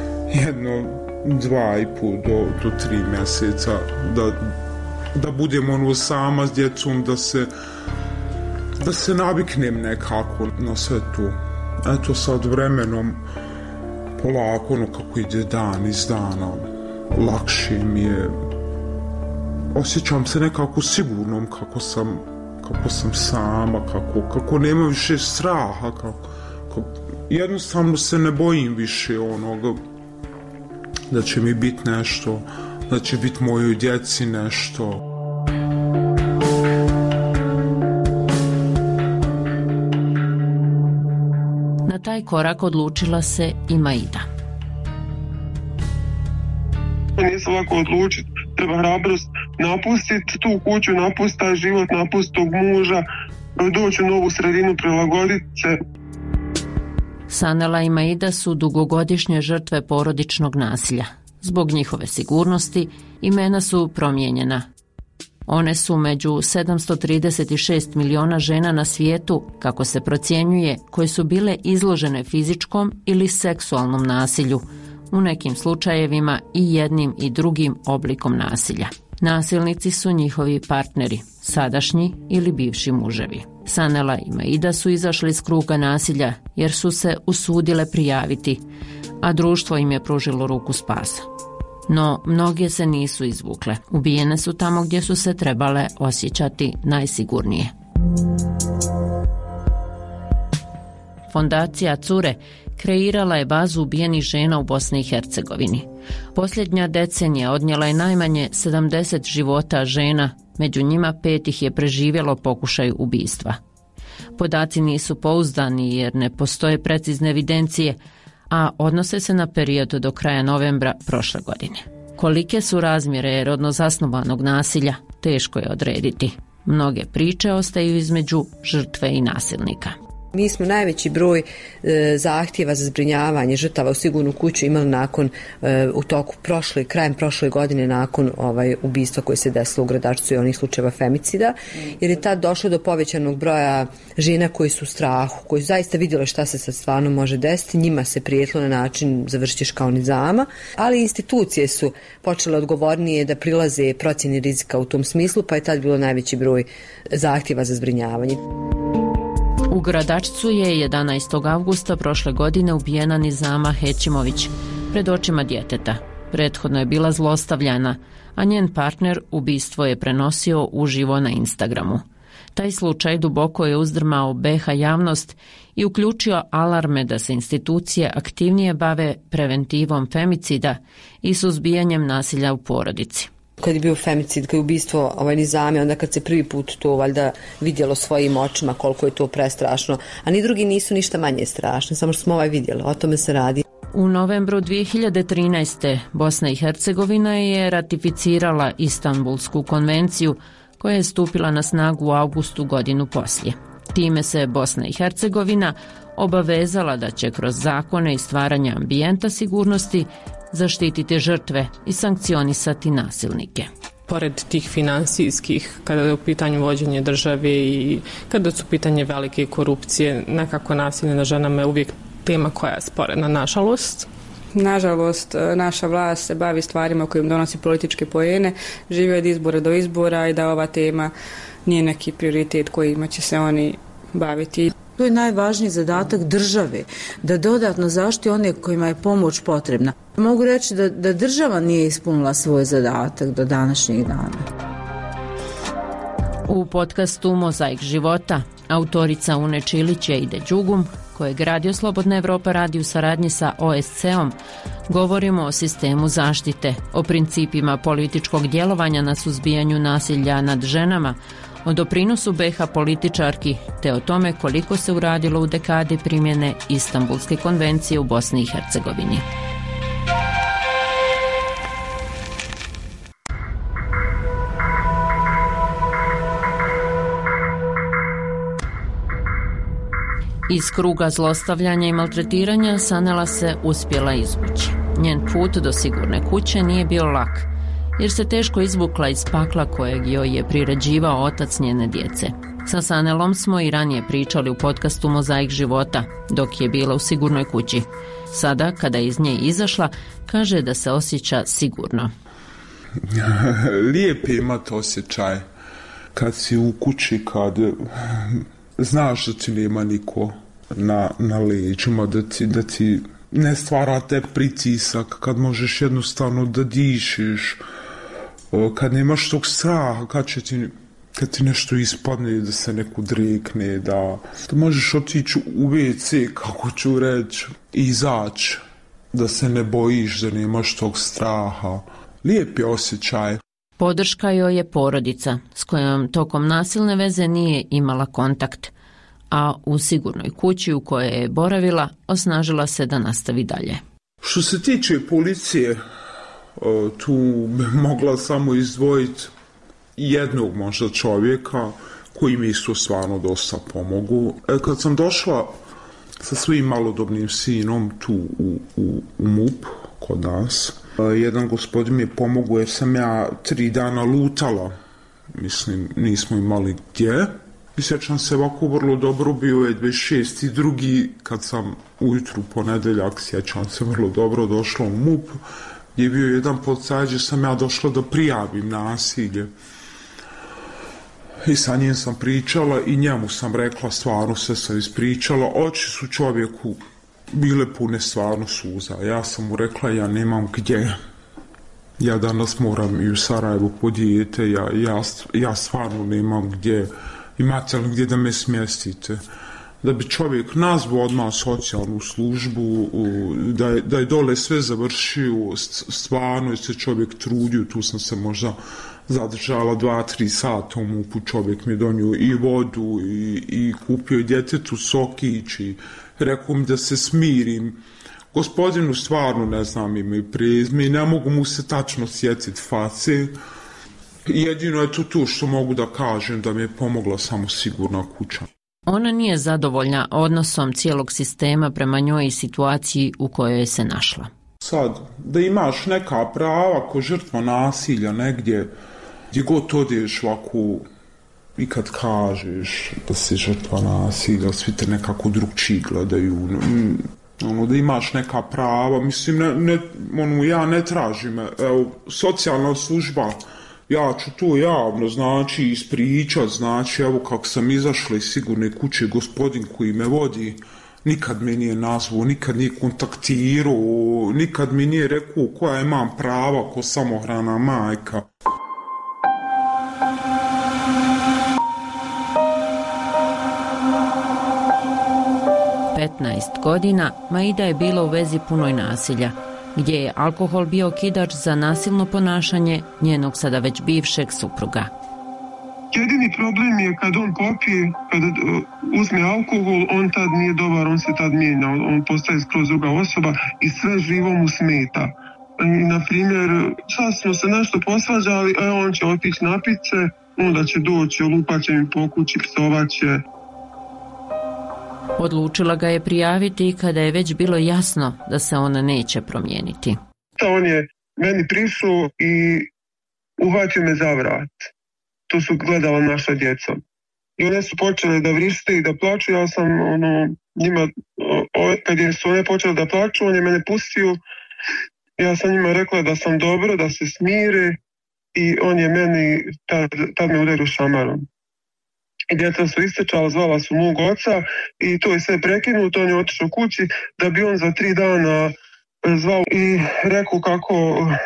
2,5 do 3 mjeseca da budem sama s djecom, da se naviknem nekako na sve to. Eto sad vremenom polako, kako ide dan iz dana, lakše mi je. Osjećam se nekako sigurnom kako sam sama, kako nema više straha, jednostavno se ne bojim više onoga da će mi biti nešto, da će biti mojoj djeci nešto.
Na taj korak odlučila se i Maida.
Nije lako odlučiti, treba hrabrost napustiti tu kuću, napustiti taj život, napustiti tog muža, doći u novu sredinu, prilagoditi se.
Sanela i Maida su dugogodišnje žrtve porodičnog nasilja. Zbog njihove sigurnosti imena su promijenjena. One su među 736 miliona žena na svijetu, kako se procjenjuje, koje su bile izložene fizičkom ili seksualnom nasilju, u nekim slučajevima i jednim i drugim oblikom nasilja. Nasilnici su njihovi partneri, sadašnji ili bivši muževi. Sanela i Maida su izašli iz kruga nasilja jer su se usudile prijaviti, a društvo im je pružilo ruku spasa. No, mnoge se nisu izvukle. Ubijene su tamo gdje su se trebale osjećati najsigurnije. Fondacija Cure kreirala je bazu ubijenih žena u Bosni i Hercegovini. Posljednja decenija odnijela je najmanje 70 života žena, među njima 5 ih je preživjelo pokušaj ubistva. Podaci nisu pouzdani jer ne postoje precizne evidencije, a odnose se na period do kraja novembra prošle godine. Kolike su razmjere rodno zasnovanog nasilja, teško je odrediti. Mnoge priče ostaju između žrtve i nasilnika.
Mi smo najveći broj zahtjeva za zbrinjavanje žrtava u sigurnu kuću imali u toku krajem prošle godine nakon ubistva koje se desilo u Gradačcu i onih slučajeva femicida, jer je tad došlo do povećanog broja žena koji su u strahu, koji su zaista vidjeli šta se sad stvarno može desiti, njima se prijetilo na način završiš kao nizama, ali institucije su počele odgovornije da prilaze procjeni rizika u tom smislu, pa je tad bilo najveći broj zahtjeva za zbrinjavanje.
U Gradačcu je 11. avgusta prošle godine ubijena Nizama Hećimović pred očima djeteta. Prethodno je bila zlostavljana, a njen partner ubistvo je prenosio uživo na Instagramu. Taj slučaj duboko je uzdrmao BiH javnost i uključio alarme da se institucije aktivnije bave preventivom femicida i suzbijanjem nasilja u porodici.
Kad je bio femicid, kad je ubistvo Nizame, onda kad se prvi put to valjda vidjelo svojim očima koliko je to prestrašno, a ni drugi nisu ništa manje strašni, samo što smo vidjeli, o tome se radi.
U novembru 2013. Bosna i Hercegovina je ratificirala Istanbulsku konvenciju koja je stupila na snagu u avgustu godinu poslije. Time se Bosna i Hercegovina obavezala da će kroz zakone i stvaranje ambijenta sigurnosti zaštititi žrtve i sankcionisati nasilnike.
Pored tih finansijskih, kada je u pitanju vođenje države i kada su pitanje velike korupcije, nekako nasilje na ženama je uvijek tema koja je sporedna, nažalost.
Nažalost, naša vlast se bavi stvarima kojim donosi političke poene, živi od izbora do izbora i da ova tema nije neki prioritet kojima će se oni baviti.
To je najvažniji zadatak države, da dodatno zaštiti one kojima je pomoć potrebna. Mogu reći da država nije ispunila svoj zadatak do današnjeg dana.
U podcastu Mozaik života autorica Une Čilić i Ide Đugum, kojeg Radio Slobodna Evropa radi u saradnji sa OSCE-om, govorimo o sistemu zaštite, o principima političkog djelovanja na suzbijanju nasilja nad ženama, o doprinosu BiH političarki, te o tome koliko se uradilo u dekadi primjene Istanbulske konvencije u Bosni i Hercegovini. Iz kruga zlostavljanja i maltretiranja Sanela se uspjela izvući. Njen put do sigurne kuće nije bio lak, jer se teško izvukla iz pakla kojeg joj je priređivao otac njene djece. Sa Sanelom smo i ranije pričali u podcastu Mozaik života, dok je bila u sigurnoj kući. Sada, kada je iz nje izašla, kaže da se osjeća sigurno.
Lijep je imati osjećaj kad si u kući, kad znaš da ti nema niko na leđima, da ti ne stvara te pritisak, kad možeš jednostavno da dišeš, kad nemaš tog straha, kad ti nešto ispadne, da se neko drekne, da možeš otići u WC, kako ću reći, i izaći, da se ne bojiš, da nemaš tog straha. Lijep je osjećaj.
Podrška joj je porodica, s kojom tokom nasilne veze nije imala kontakt, a u sigurnoj kući u kojoj je boravila osnažila se da nastavi dalje.
Što se tiče policije, tu bi mogla samo izdvojiti jednog možda čovjeka koji mi su stvarno dosta pomogu. Kad sam došla sa svojim malodobnim sinom tu u MUP kod nas, jedan gospodin mi je pomogao jer sam ja 3 dana lutala. Mislim, nismo imali gdje. I sjećam se ovako vrlo dobro, bio je 26.2. kad sam ujutru ponedeljak, sjećam se vrlo dobro, došla u MUP, gdje je bio jedan policajac, gdje sam ja došla da prijavim nasilje. I sa njim sam pričala i njemu sam rekla, stvarno sve sam ispričala, oči su čovjeku bile pune stvarno suza. Ja sam mu rekla, ja nemam gdje. Ja danas moram i u Sarajevo po dijete, ja stvarno nemam gdje. Imate li gdje da me smjestite? Da bi čovjek nazvao odmah socijalnu službu, da je dole sve završio, stvarno je se čovjek trudio, tu sam se možda zadržala 2-3 sata u MUP-u, čovjek mi je donio i vodu i kupio djetetu sokić i rekao mi da se smirim. Gospodinu stvarno ne znam ime i prezime i ne mogu mu se tačno sjetiti face. Jedino je to što mogu da kažem, da mi je pomogla samo sigurna kuća.
Ona nije zadovoljna odnosom cijelog sistema prema njoj i situaciji u kojoj se našla.
Sad, da imaš neka prava ko žrtva nasilja negdje, gdje god odeš ovako i kad kažeš da si žrtva nasilja, svi te nekako drugčiji gledaju. Da imaš neka prava, mislim, ja ne tražim, evo, socijalna služba, ja ću to javno, znači, ispričat, znači, evo kako sam izašla iz sigurne kuće, gospodin koji me vodi, nikad me nije nazvao, nikad nije kontaktirao, nikad mi nije rekao koja imam prava ko samohrana majka.
Godina Maida je bila u vezi punoj nasilja, gdje je alkohol bio okidač za nasilno ponašanje njenog sada već bivšeg supruga.
Jedini problem je kad on popije, kad uzme alkohol, on tad nije dobar, on se tad mijenja, on postaje skroz druga osoba i sve živo mu smeta. Na primjer, sad smo se nešto posvađali, on će otići napit se, onda će doći, lupat će mi po kući, psovat će.
Odlučila ga je prijaviti kada je već bilo jasno da se ona neće promijeniti.
On je meni prišao i uhvatio me za vrat. Tu su gledala naša djeca. I one su počele da vrište i da plaču. Ja sam njima, kad su one počele da plaču, on je mene pustio. Ja sam njima rekla da sam dobro, da se smire i on je meni tad me udario šamarom. I djeca su istečala, zvala su mog oca i to je sve prekinuto. On je otišao kući da bi on za 3 dana zvao i rekao kako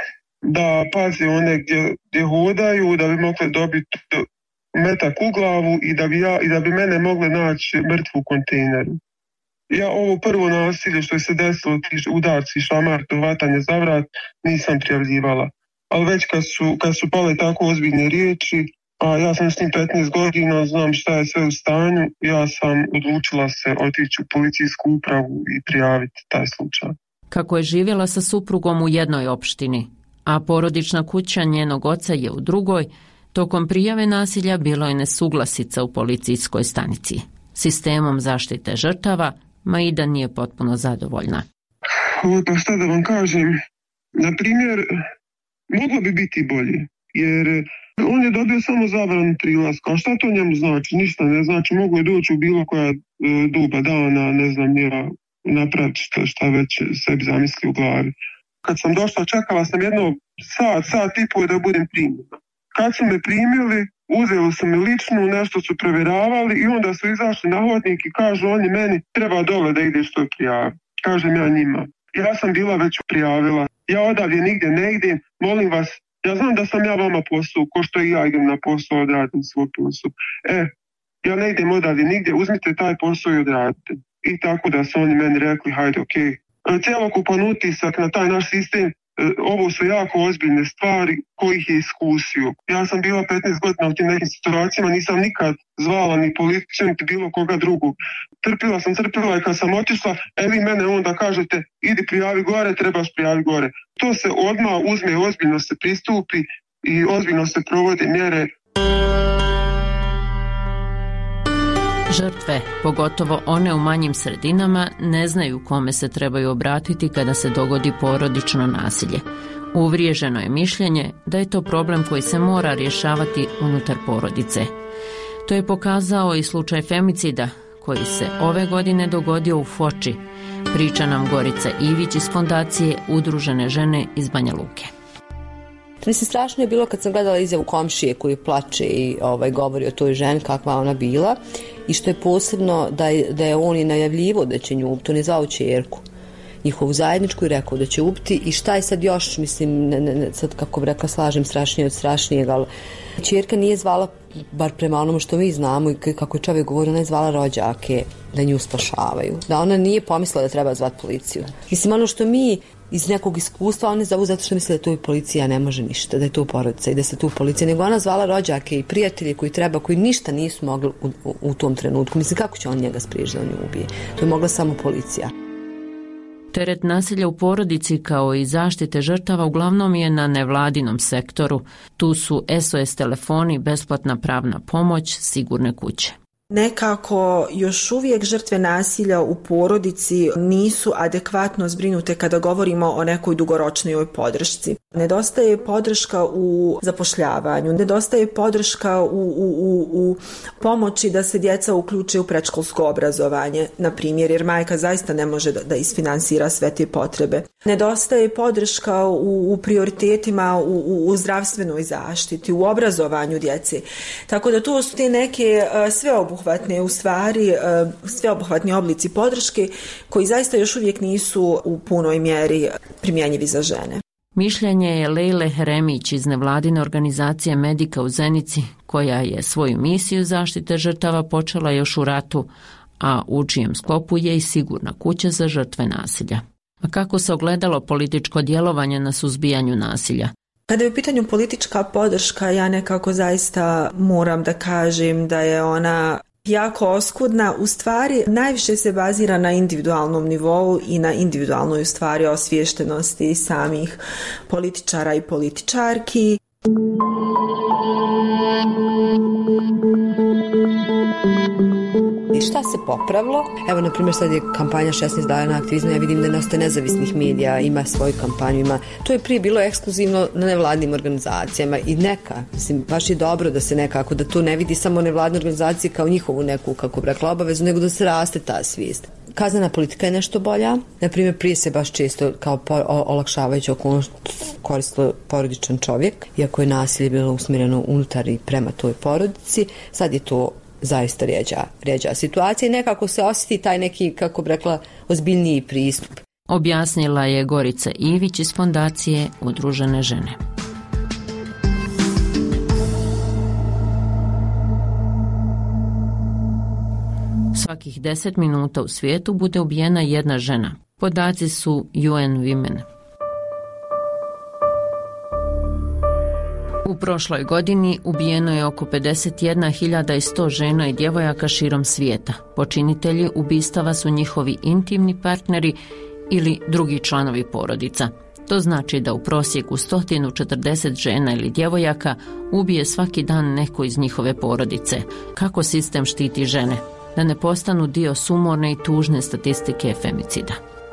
da pazi one gdje hodaju, da bi mogli dobiti metak u glavu i da bi mene mogli naći mrtvu u kontejneru. Ja ovo prvo nasilje što je se desilo, ti udarci, šamar, vatanje za vrat, nisam prijavljivala. Ali već kad su pale tako ozbiljne riječi, a ja sam s njim 15 godina, znam šta je sve u stanju, ja sam odlučila se otići u policijsku upravu i prijaviti taj slučaj.
Kako je živjela sa suprugom u jednoj opštini, a porodična kuća njenog oca je u drugoj, tokom prijave nasilja bilo je nesuglasica u policijskoj stanici. Sistemom zaštite žrtava Maida nije potpuno zadovoljna.
Pa šta da vam kažem, na primjer, moglo bi biti bolje, jer on je dobio samo zabranu prilaska. A šta to njemu znači? Ništa ne znači. Mogu je doći u bilo koja doba dana, ne znam, ja napraviti šta već sebi zamisli u glavi. Kad sam došla, čekala sam jedno sat i pol da budem primljena. Kad su me primili, uzeli su me ličnu, nešto su provjeravali i onda su izašli na hodnik i kažu oni meni treba dole da ideš to prijavi. Kažem ja njima. Ja sam bila već prijavila. Ja odavdje nigdje ne idem. Molim vas, ja znam da sam ja vama posao, ko što i ja idem na posao, odradim svoj posao. Ja ne idem odavdje nigdje, uzmite taj posao i odradite. I tako da su oni meni rekli, hajde, okej. Cjelokupan utisak na taj naš sistem, ovo su jako ozbiljne stvari kojih je iskusio. Ja sam bila 15 godina u tim nekim situacijama, nisam nikad zvala ni policiju, ni bilo koga drugog. Trpila i kad sam otišla, vi mene onda kažete, idi prijavi gore, trebaš prijavi gore. To se odmah uzme, ozbiljno se pristupi i ozbiljno se provode mjere.
Žrtve, pogotovo one u manjim sredinama, ne znaju kome se trebaju obratiti kada se dogodi porodično nasilje. Uvriježeno je mišljenje da je to problem koji se mora rješavati unutar porodice. To je pokazao i slučaj femicida koji se ove godine dogodio u Foči, priča nam Gorica Ivić iz fondacije Udružene žene iz Banja Luke.
Mislim, strašno je bilo kad sam gledala izjavu komšije koji plače i govori o toj ženi kakva ona bila i što je posebno da je on i najavljivo da će nju ubiti, on je zvao ćerku njihovu zajedničku i rekao da će ubiti i šta je sad još, mislim, sad kako bi rekla slažem strašnije od strašnijeg, ali ćerka nije zvala, bar prema onomu što mi znamo i kako je čovjek govorio, ona je zvala rođake da nju spašavaju, da ona nije pomislila da treba zvati policiju. Mislim, ono što mi iz nekog iskustva, one zovu zato što misle da to i policija ne može ništa, da je to porodica i da se tu policija, nego ona zvala rođake i prijatelje koji ništa nisu mogli u tom trenutku. Mislim, kako će on njega spriječiti da on nju ubije? To je mogla samo policija.
Teret nasilja u porodici kao i zaštite žrtava uglavnom je na nevladinom sektoru. Tu su SOS telefoni, besplatna pravna pomoć, sigurne kuće.
Nekako još uvijek žrtve nasilja u porodici nisu adekvatno zbrinute kada govorimo o nekoj dugoročnoj podršci. Nedostaje podrška u zapošljavanju, nedostaje podrška u pomoći da se djeca uključe u predškolsko obrazovanje, na primjer, jer majka zaista ne može da isfinansira sve te potrebe. Nedostaje podrška u prioritetima u zdravstvenoj zaštiti, u obrazovanju djece. Tako da to su te neke sveobuhvatni oblici podrške koji zaista još uvijek nisu u punoj mjeri primjenjivi za žene.
Mišljenje je Lejle Heremić iz nevladine organizacije Medika u Zenici, koja je svoju misiju zaštite žrtava počela još u ratu, a u čijem sklopu je i sigurna kuća za žrtve nasilja. A kako se ogledalo političko djelovanje na suzbijanju nasilja?
Kada je u pitanju politička podrška, ja nekako zaista moram da kažem da je ona jako oskudna. U stvari, najviše se bazira na individualnom nivou i na individualnoj u stvari osviještenosti samih političara i političarki.
vidi šta se popravilo. Evo, na primjer, sad je kampanja 16 dana aktivizma, ja vidim da je dosta nezavisnih medija, ima svoju kampanju, to je prije bilo ekskluzivno na nevladnim organizacijama i mislim, baš je dobro da se nekako, da to ne vidi samo nevladne organizacije kao njihovu neku, kako bi rekla, obavezu, nego da se raste ta svijest. Kaznena politika je nešto bolja. Naprimjer, prije se baš često kao olakšavajuća okolnost koristilo porodičan čovjek, iako je nasilje bilo usmjereno unutar i prema toj porodici. Sad je to zaista rijeđa situacija i nekako se osjeti taj neki, kako bi rekla, ozbiljniji pristup.
Objasnila je Gorica Ivić iz Fondacije Udružene žene. Svakih 10 minuta u svijetu bude ubijena jedna žena. Podaci su UN Women. U prošloj godini ubijeno je oko 51.100 žena i djevojaka širom svijeta. Počinitelji ubistava su njihovi intimni partneri ili drugi članovi porodica. To znači da u prosjeku 140 žena ili djevojaka ubije svaki dan neko iz njihove porodice. Kako sistem štiti žene da ne postanu dio sumorne i tužne statistike femicida?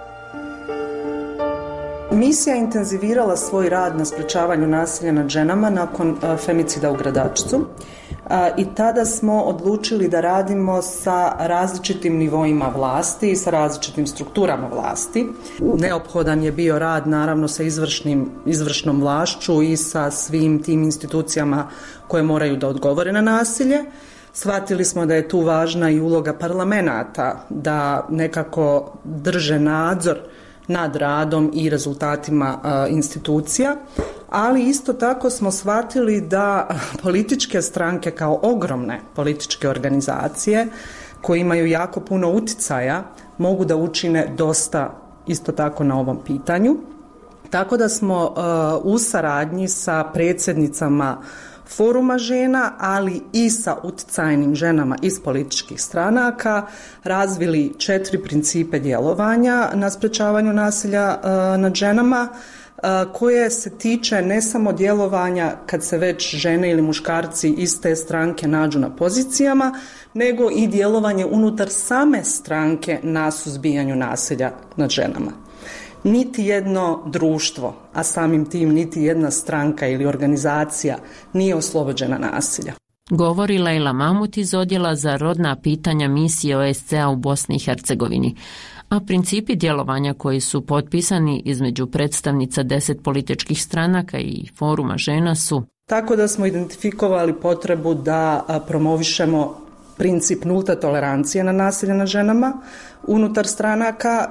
Misija je intenzivirala svoj rad na sprečavanju nasilja nad ženama nakon femicida u Gradačcu i tada smo odlučili da radimo sa različitim nivoima vlasti i sa različitim strukturama vlasti. Neophodan je bio rad naravno sa izvršnom vlašću i sa svim tim institucijama koje moraju da odgovore na nasilje. Shvatili smo da je tu važna i uloga parlamenata da nekako drže nadzor nad radom i rezultatima institucija, ali isto tako smo shvatili da političke stranke kao ogromne političke organizacije koje imaju jako puno uticaja mogu da učine dosta isto tako na ovom pitanju. Tako da smo u saradnji sa predsjednicama Foruma žena, ali i sa uticajnim ženama iz političkih stranaka razvili 4 principe djelovanja na sprečavanju nasilja nad ženama, koje se tiče ne samo djelovanja kad se već žene ili muškarci iz te stranke nađu na pozicijama, nego i djelovanje unutar same stranke na suzbijanju nasilja nad ženama. Niti jedno društvo, a samim tim niti jedna stranka ili organizacija nije oslobođena nasilja.
Govori Lejla Mamut iz Odjela za rodna pitanja misije OSCE-a u Bosni i Hercegovini. A principi djelovanja koji su potpisani između predstavnica 10 političkih stranaka i Foruma žena su:
tako da smo identifikovali potrebu da promovišemo princip nulte tolerancije na nasilje nad ženama unutar stranaka,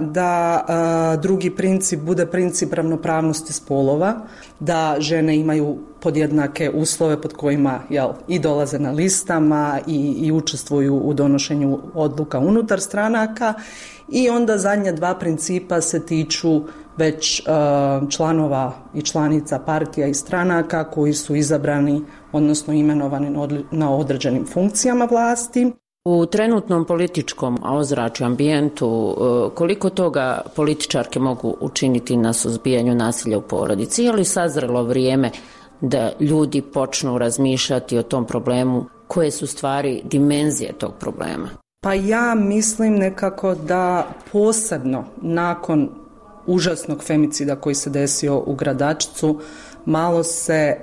da drugi princip bude princip ravnopravnosti spolova, da žene imaju podjednake uslove pod kojima i dolaze na listama i učestvuju u donošenju odluka unutar stranaka, i onda zadnja 2 principa se tiču već članova i članica partija i stranaka koji su izabrani, odnosno imenovani na određenim funkcijama vlasti.
U trenutnom političkom ozračju, ambijentu, koliko toga političarke mogu učiniti na suzbijanju nasilja u porodici? Je li sazrelo vrijeme da ljudi počnu razmišljati o tom problemu? Koje su stvari dimenzije tog problema?
Pa ja mislim nekako da posebno nakon užasnog femicida koji se desio u Gradačcu malo se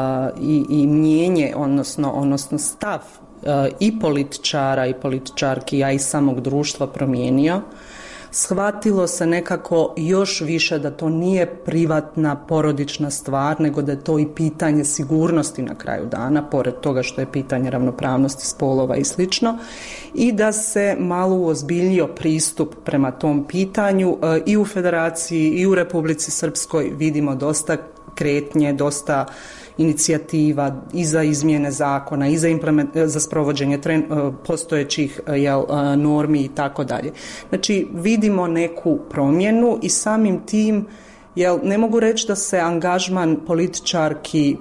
i mijenje, odnosno stav i političara i političarki, a i samog društva promijenio. Shvatilo se nekako još više da to nije privatna porodična stvar, nego da je to i pitanje sigurnosti na kraju dana, pored toga što je pitanje ravnopravnosti spolova i slično, i da se malo uozbiljio pristup prema tom pitanju. I u Federaciji i u Republici Srpskoj vidimo dosta kretnje, dosta inicijativa i za izmjene zakona i za sprovođenje postojećih normi i tako dalje. Znači vidimo neku promjenu i samim tim ne mogu reći da se angažman političarki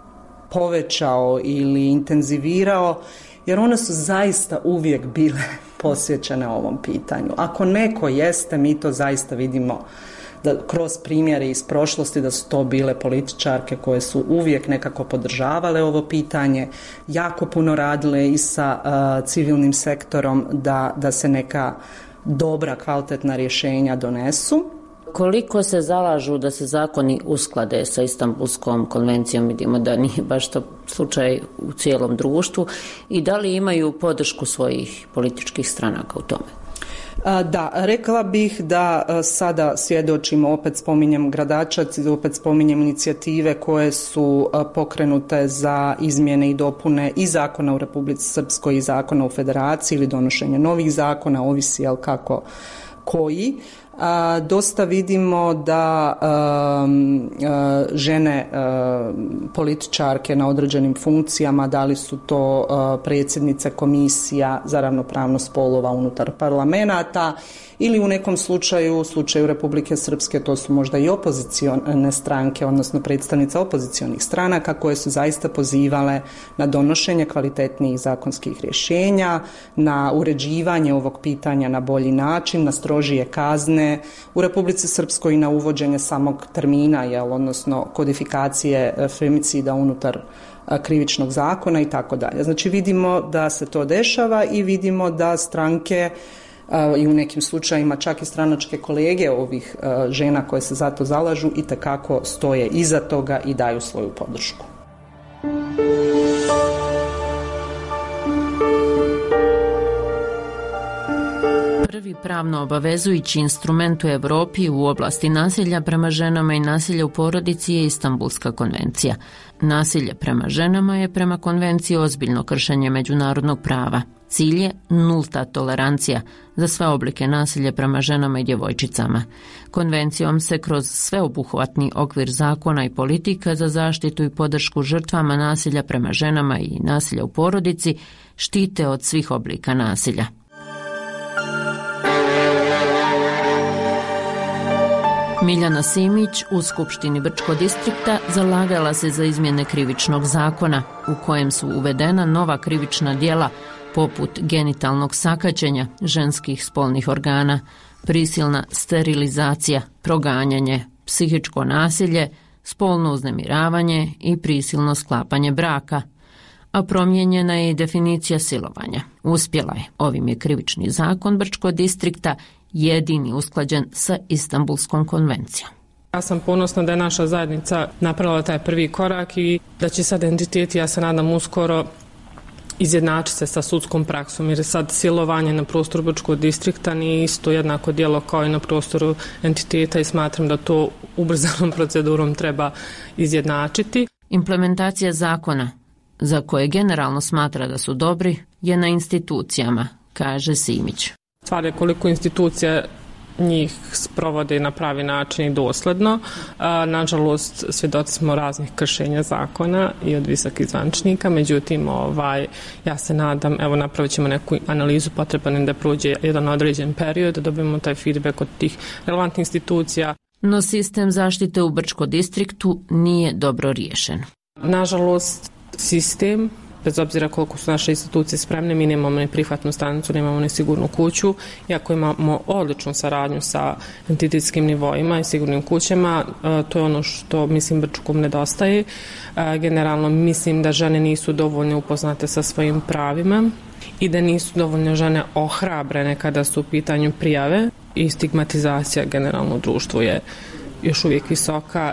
povećao ili intenzivirao, jer one su zaista uvijek bile posvećene ovom pitanju. Ako neko jeste, mi to zaista vidimo da kroz primjere iz prošlosti da su to bile političarke koje su uvijek nekako podržavale ovo pitanje, jako puno radile i sa civilnim sektorom da se neka dobra, kvalitetna rješenja donesu.
Koliko se zalažu da se zakoni usklade sa Istanbulskom konvencijom, vidimo da nije baš to slučaj u cijelom društvu, i da li imaju podršku svojih političkih stranaka u tome?
Da, rekla bih da sada svjedočimo, opet spominjem Gradačac i opet spominjem inicijative koje su pokrenute za izmjene i dopune i zakona u Republici Srpskoj i zakona u Federaciji ili donošenje novih zakona, ovisi kako koji. Dosta vidimo da žene političarke na određenim funkcijama, da li su to predsjednice komisija za ravnopravnost spolova unutar parlamenata ili u nekom slučaju Republike Srpske, to su možda i opozicione stranke, odnosno predstavnice opozicionih stranaka koje su zaista pozivale na donošenje kvalitetnijih zakonskih rješenja, na uređivanje ovog pitanja na bolji način, na strožije kazne u Republici Srpskoj i na uvođenje samog termina, odnosno kodifikacije femicida unutar krivičnog zakona i tako dalje. Znači vidimo da se to dešava i vidimo da stranke i u nekim slučajima čak i stranačke kolege ovih žena koje se za to zalažu itekako stoje iza toga i daju svoju podršku.
Prvi pravno obavezujući instrument u Europi u oblasti nasilja prema ženama i nasilja u porodici je Istanbulska konvencija. Nasilje prema ženama je prema konvenciji ozbiljno kršenje međunarodnog prava. Cilj je nulta tolerancija za sve oblike nasilja prema ženama i djevojčicama. Konvencijom se kroz sveobuhvatni okvir zakona i politika za zaštitu i podršku žrtvama nasilja prema ženama i nasilja u porodici štite od svih oblika nasilja. Miljana Simić u Skupštini Brčkog distrikta zalagala se za izmjene krivičnog zakona u kojem su uvedena nova krivična djela poput genitalnog sakaćenja ženskih spolnih organa, prisilna sterilizacija, proganjanje, psihičko nasilje, spolno uznemiravanje i prisilno sklapanje braka. A promijenjena je i definicija silovanja. Uspjela je. Ovim je krivični zakon Brčkog distrikta jedini usklađen sa Istanbulskom konvencijom.
Ja sam ponosna da je naša zajednica napravila taj prvi korak i da će sad entiteti, ja se nadam, uskoro izjednačiti se sa sudskom praksom, jer sad silovanje na prostoru Brčkog distrikta nije isto jednako djelo kao i na prostoru entiteta i smatram da to ubrzanom procedurom treba izjednačiti.
Implementacija zakona, za koje generalno smatra da su dobri, je na institucijama, kaže Simić.
Stvar je koliko institucija njih sprovode na pravi način i dosledno. Nažalost, svjedoci smo raznih kršenja zakona i od visokih zvaničnika, međutim, ja se nadam, napravit ćemo neku analizu, potreban da prođe jedan određen period, da dobijemo taj feedback od tih relevantnih institucija.
No sistem zaštite u Brčkom distriktu nije dobro riješen.
Nažalost, sistem, bez obzira koliko su naše institucije spremne, mi nemamo ni prihvatnu stanicu, nemamo ni sigurnu kuću, iako imamo odličnu saradnju sa entitetskim nivoima i sigurnim kućama, to je ono što, mislim, Brčkom nedostaje. Generalno, mislim da žene nisu dovoljno upoznate sa svojim pravima i da nisu dovoljno žene ohrabrene kada su u pitanju prijave i stigmatizacija generalno u društvu je još uvijek visoka.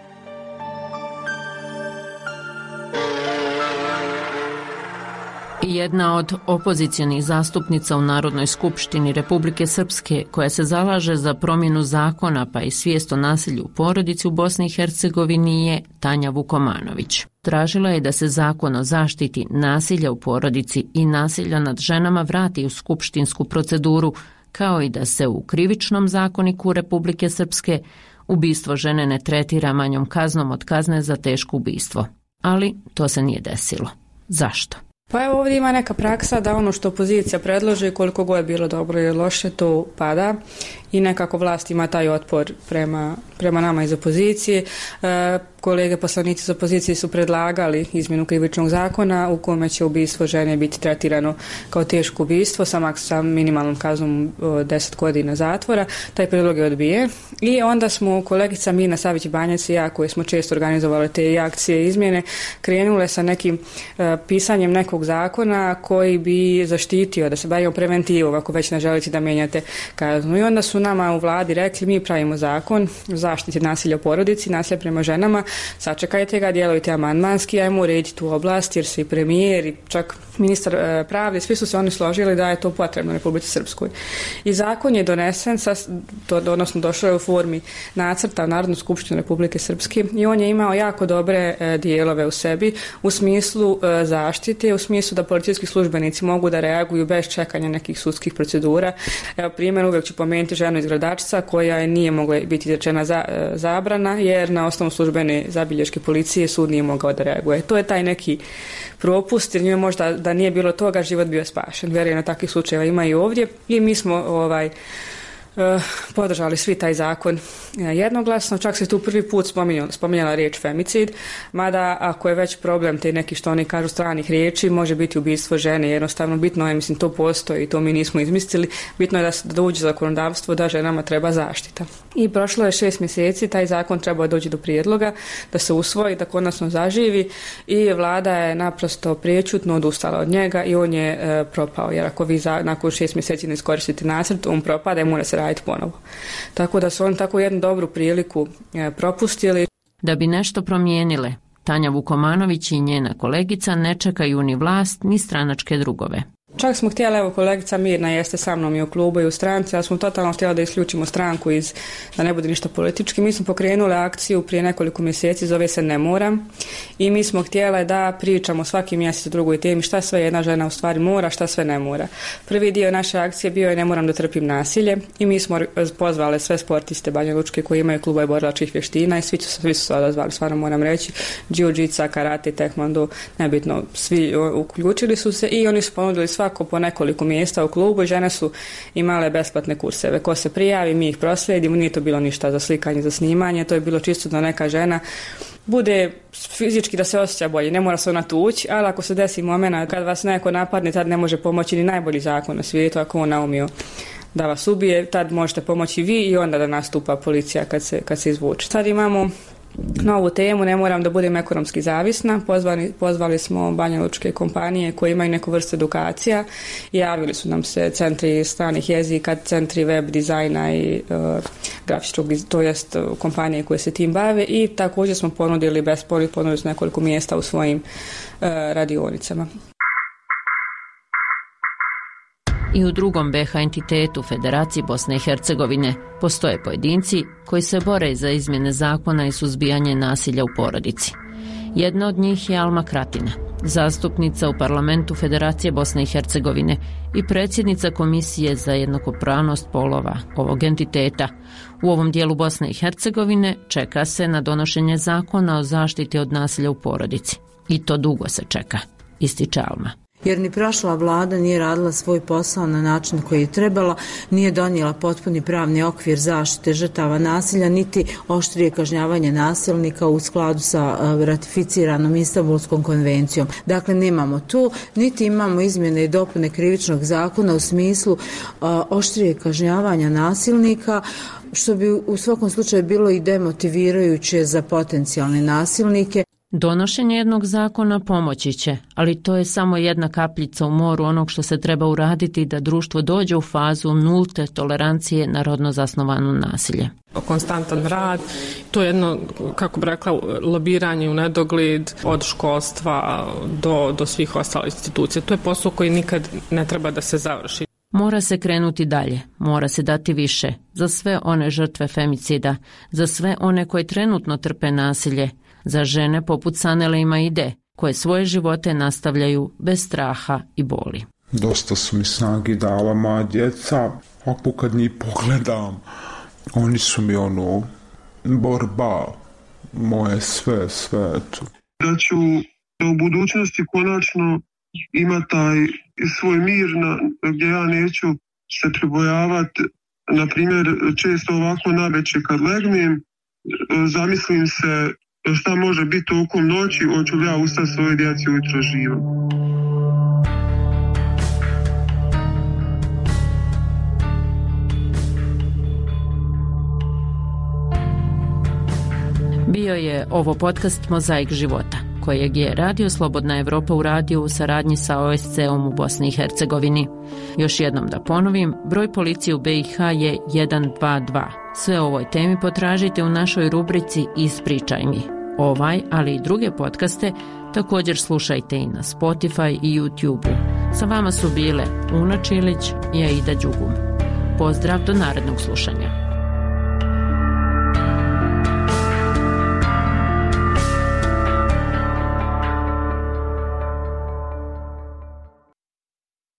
Jedna od opozicionih zastupnica u Narodnoj skupštini Republike Srpske, koja se zalaže za promjenu zakona pa i svijest o nasilju u porodici u Bosni i Hercegovini, je Tanja Vukomanović. Tražila je da se zakon o zaštiti nasilja u porodici i nasilja nad ženama vrati u skupštinsku proceduru, kao i da se u krivičnom zakoniku Republike Srpske ubistvo žene ne tretira manjom kaznom od kazne za teško ubistvo. Ali to se nije desilo. Zašto?
Pa evo, ovdje ima neka praksa da ono što opozicija predloži, koliko god je bilo dobro ili loše, to pada i nekako vlast ima taj otpor prema nama iz opozicije. Kolege poslanici iz opozicije su predlagali izmjenu krivičnog zakona u kome će ubistvo žene biti tretirano kao teško ubistvo sa minimalnom kaznom 10 godina zatvora. Taj prijedlog je odbijen i onda smo kolegica Mirna Savić-Banjac i ja, koji smo često organizovali te akcije izmjene, krenule sa nekim pisanjem nekog zakona koji bi zaštitio, da se bavimo preventivom ako već ne želite da mijenjate kaznu. I onda su nama u vladi rekli, mi pravimo zakon o zaštiti nasilja u porodici, nasilja prema ženama, sačekajte ga, djelujte amandmanski, ajmo urediti tu oblast, jer se i premijer i čak ministar pravde, svi su se oni složili da je to potrebno Republici Srpskoj. I zakon je donesen, odnosno došao je u formi nacrta u Narodnu skupštinu Republike Srpske i on je imao jako dobre dijelove u sebi u smislu zaštite, u smislu da policijski službenici mogu da reaguju bez čekanja nekih sudskih procedura. Evo primjer, uvijek ću pomenuti ženu iz Gradačca koja nije mogla biti izrečena zabrana jer na osnovu službene zabilješke policije sud nije mogao da reaguje. To je taj neki propust, jer njoj možda da nije bilo toga život bio spašen. Vjerujem na takvih slučajeva ima i ovdje i mi smo podržali svi taj zakon jednoglasno, čak se tu prvi put spominjala riječ femicid, mada ako je već problem te neki što oni kažu stranih riječi, može biti ubistvo žene, jednostavno bitno je, mislim, to postoji i to mi nismo izmislili, bitno je da uđe zakonodavstvo da ženama treba zaštita. I prošlo je 6 mjeseci, taj zakon treba doći do prijedloga, da se usvoji, da konačno zaživi i vlada je naprosto prečutno odustala od njega i on je propao, jer ako vi nakon 6 mjeseci ne iskoristite nacrt, on propada i mora se raditi ponovo. Tako da su oni tako jednu dobru priliku propustili.
Da bi nešto promijenile, Tanja Vukomanović i njena kolegica ne čekaju ni vlast ni stranačke drugove.
Čak smo htjeli, evo kolegica Mirna jeste sa mnom i u klubu i u stranci, ali smo totalno htjeli da isključimo stranku da ne bude ništa politički. Mi smo pokrenuli akciju prije nekoliko mjeseci, zove se Ne moram, i mi smo htjeli da pričamo svaki mjesec o drugoj temi šta sve jedna žena u stvari mora, šta sve ne mora. Prvi dio naše akcije bio je Ne moram da trpim nasilje i mi smo pozvali sve sportiste Banja Lučke koji imaju klubove borilačkih vještina i svi su se odazvali, stvarno moram reći, džiu-džica, karate, tekvando, nebitno, svi uključili su se i oni su ponudili svako po nekoliko mjesta u klubu i žene su imale besplatne kurseve. Ko se prijavi, mi ih proslijedimo, nije to bilo ništa za slikanje, za snimanje, to je bilo čisto da neka žena bude fizički da se osjeća bolje, ne mora se ona tući, ali ako se desi moment kad vas neko napadne, tad ne može pomoći ni najbolji zakon na svijetu, ako on naumio da vas ubije, tad možete pomoći vi i onda da nastupa policija kad se izvuče. Sad imamo novu temu, ne moram da budem ekonomski zavisna. Pozvali smo banjalučke kompanije koje imaju neku vrstu edukacija i javili su nam se centri stranih jezika, centri web dizajna i grafičkog, to jest kompanije koje se tim bave, i također smo ponudili nekoliko mjesta u svojim radionicama.
I u drugom BiH entitetu Federaciji Bosne i Hercegovine postoje pojedinci koji se bore za izmjene zakona i suzbijanje nasilja u porodici. Jedna od njih je Alma Kratina, zastupnica u parlamentu Federacije Bosne i Hercegovine i predsjednica Komisije za jednakopravnost polova ovog entiteta. U ovom dijelu Bosne i Hercegovine čeka se na donošenje zakona o zaštiti od nasilja u porodici. I to dugo se čeka, ističe Alma.
Jer ni prošla vlada nije radila svoj posao na način koji je trebala, nije donijela potpuni pravni okvir zaštite žrtava nasilja, niti oštrije kažnjavanje nasilnika u skladu sa ratificiranom Istanbulskom konvencijom. Dakle, nemamo tu, niti imamo izmjene i dopune krivičnog zakona u smislu oštrije kažnjavanja nasilnika, što bi u svakom slučaju bilo i demotivirajuće za potencijalne nasilnike.
Donošenje jednog zakona pomoći će, ali to je samo jedna kapljica u moru onog što se treba uraditi da društvo dođe u fazu nulte tolerancije na rodno zasnovano nasilje.
Konstantan rad, to je jedno, kako bi rekla, lobiranje u nedogled od školstva do svih ostalih institucija. To je posao koji nikad ne treba da se završi.
Mora se krenuti dalje, mora se dati više za sve one žrtve femicida, za sve one koje trenutno trpe nasilje, za žene poput Sanele i Maide, koje svoje živote nastavljaju bez straha i boli.
Dosta su mi snagi dala moja djeca, ako kad njih pogledam, oni su mi borba, moje sve.
Da ću u budućnosti konačno imati taj svoj mir gdje ja neću se pribojavati Na primjer, često ovako naveče kad legnem, zamislim se šta može biti tokom noći, hoću li ja ustati svoje djeci ujutro živom.
Bio je ovo podcast Mozaik života, kojeg je Radio Slobodna Evropa uradio u saradnji sa OSCE-om u Bosni i Hercegovini. Još jednom da ponovim, broj policije u BiH je 122. Sve o ovoj temi potražite u našoj rubrici Ispričaj mi. Ovaj, ali i druge podcaste također slušajte i na Spotify i YouTube-u. Sa vama su bile Una Čilić i Aida Đugum. Pozdrav do narednog slušanja.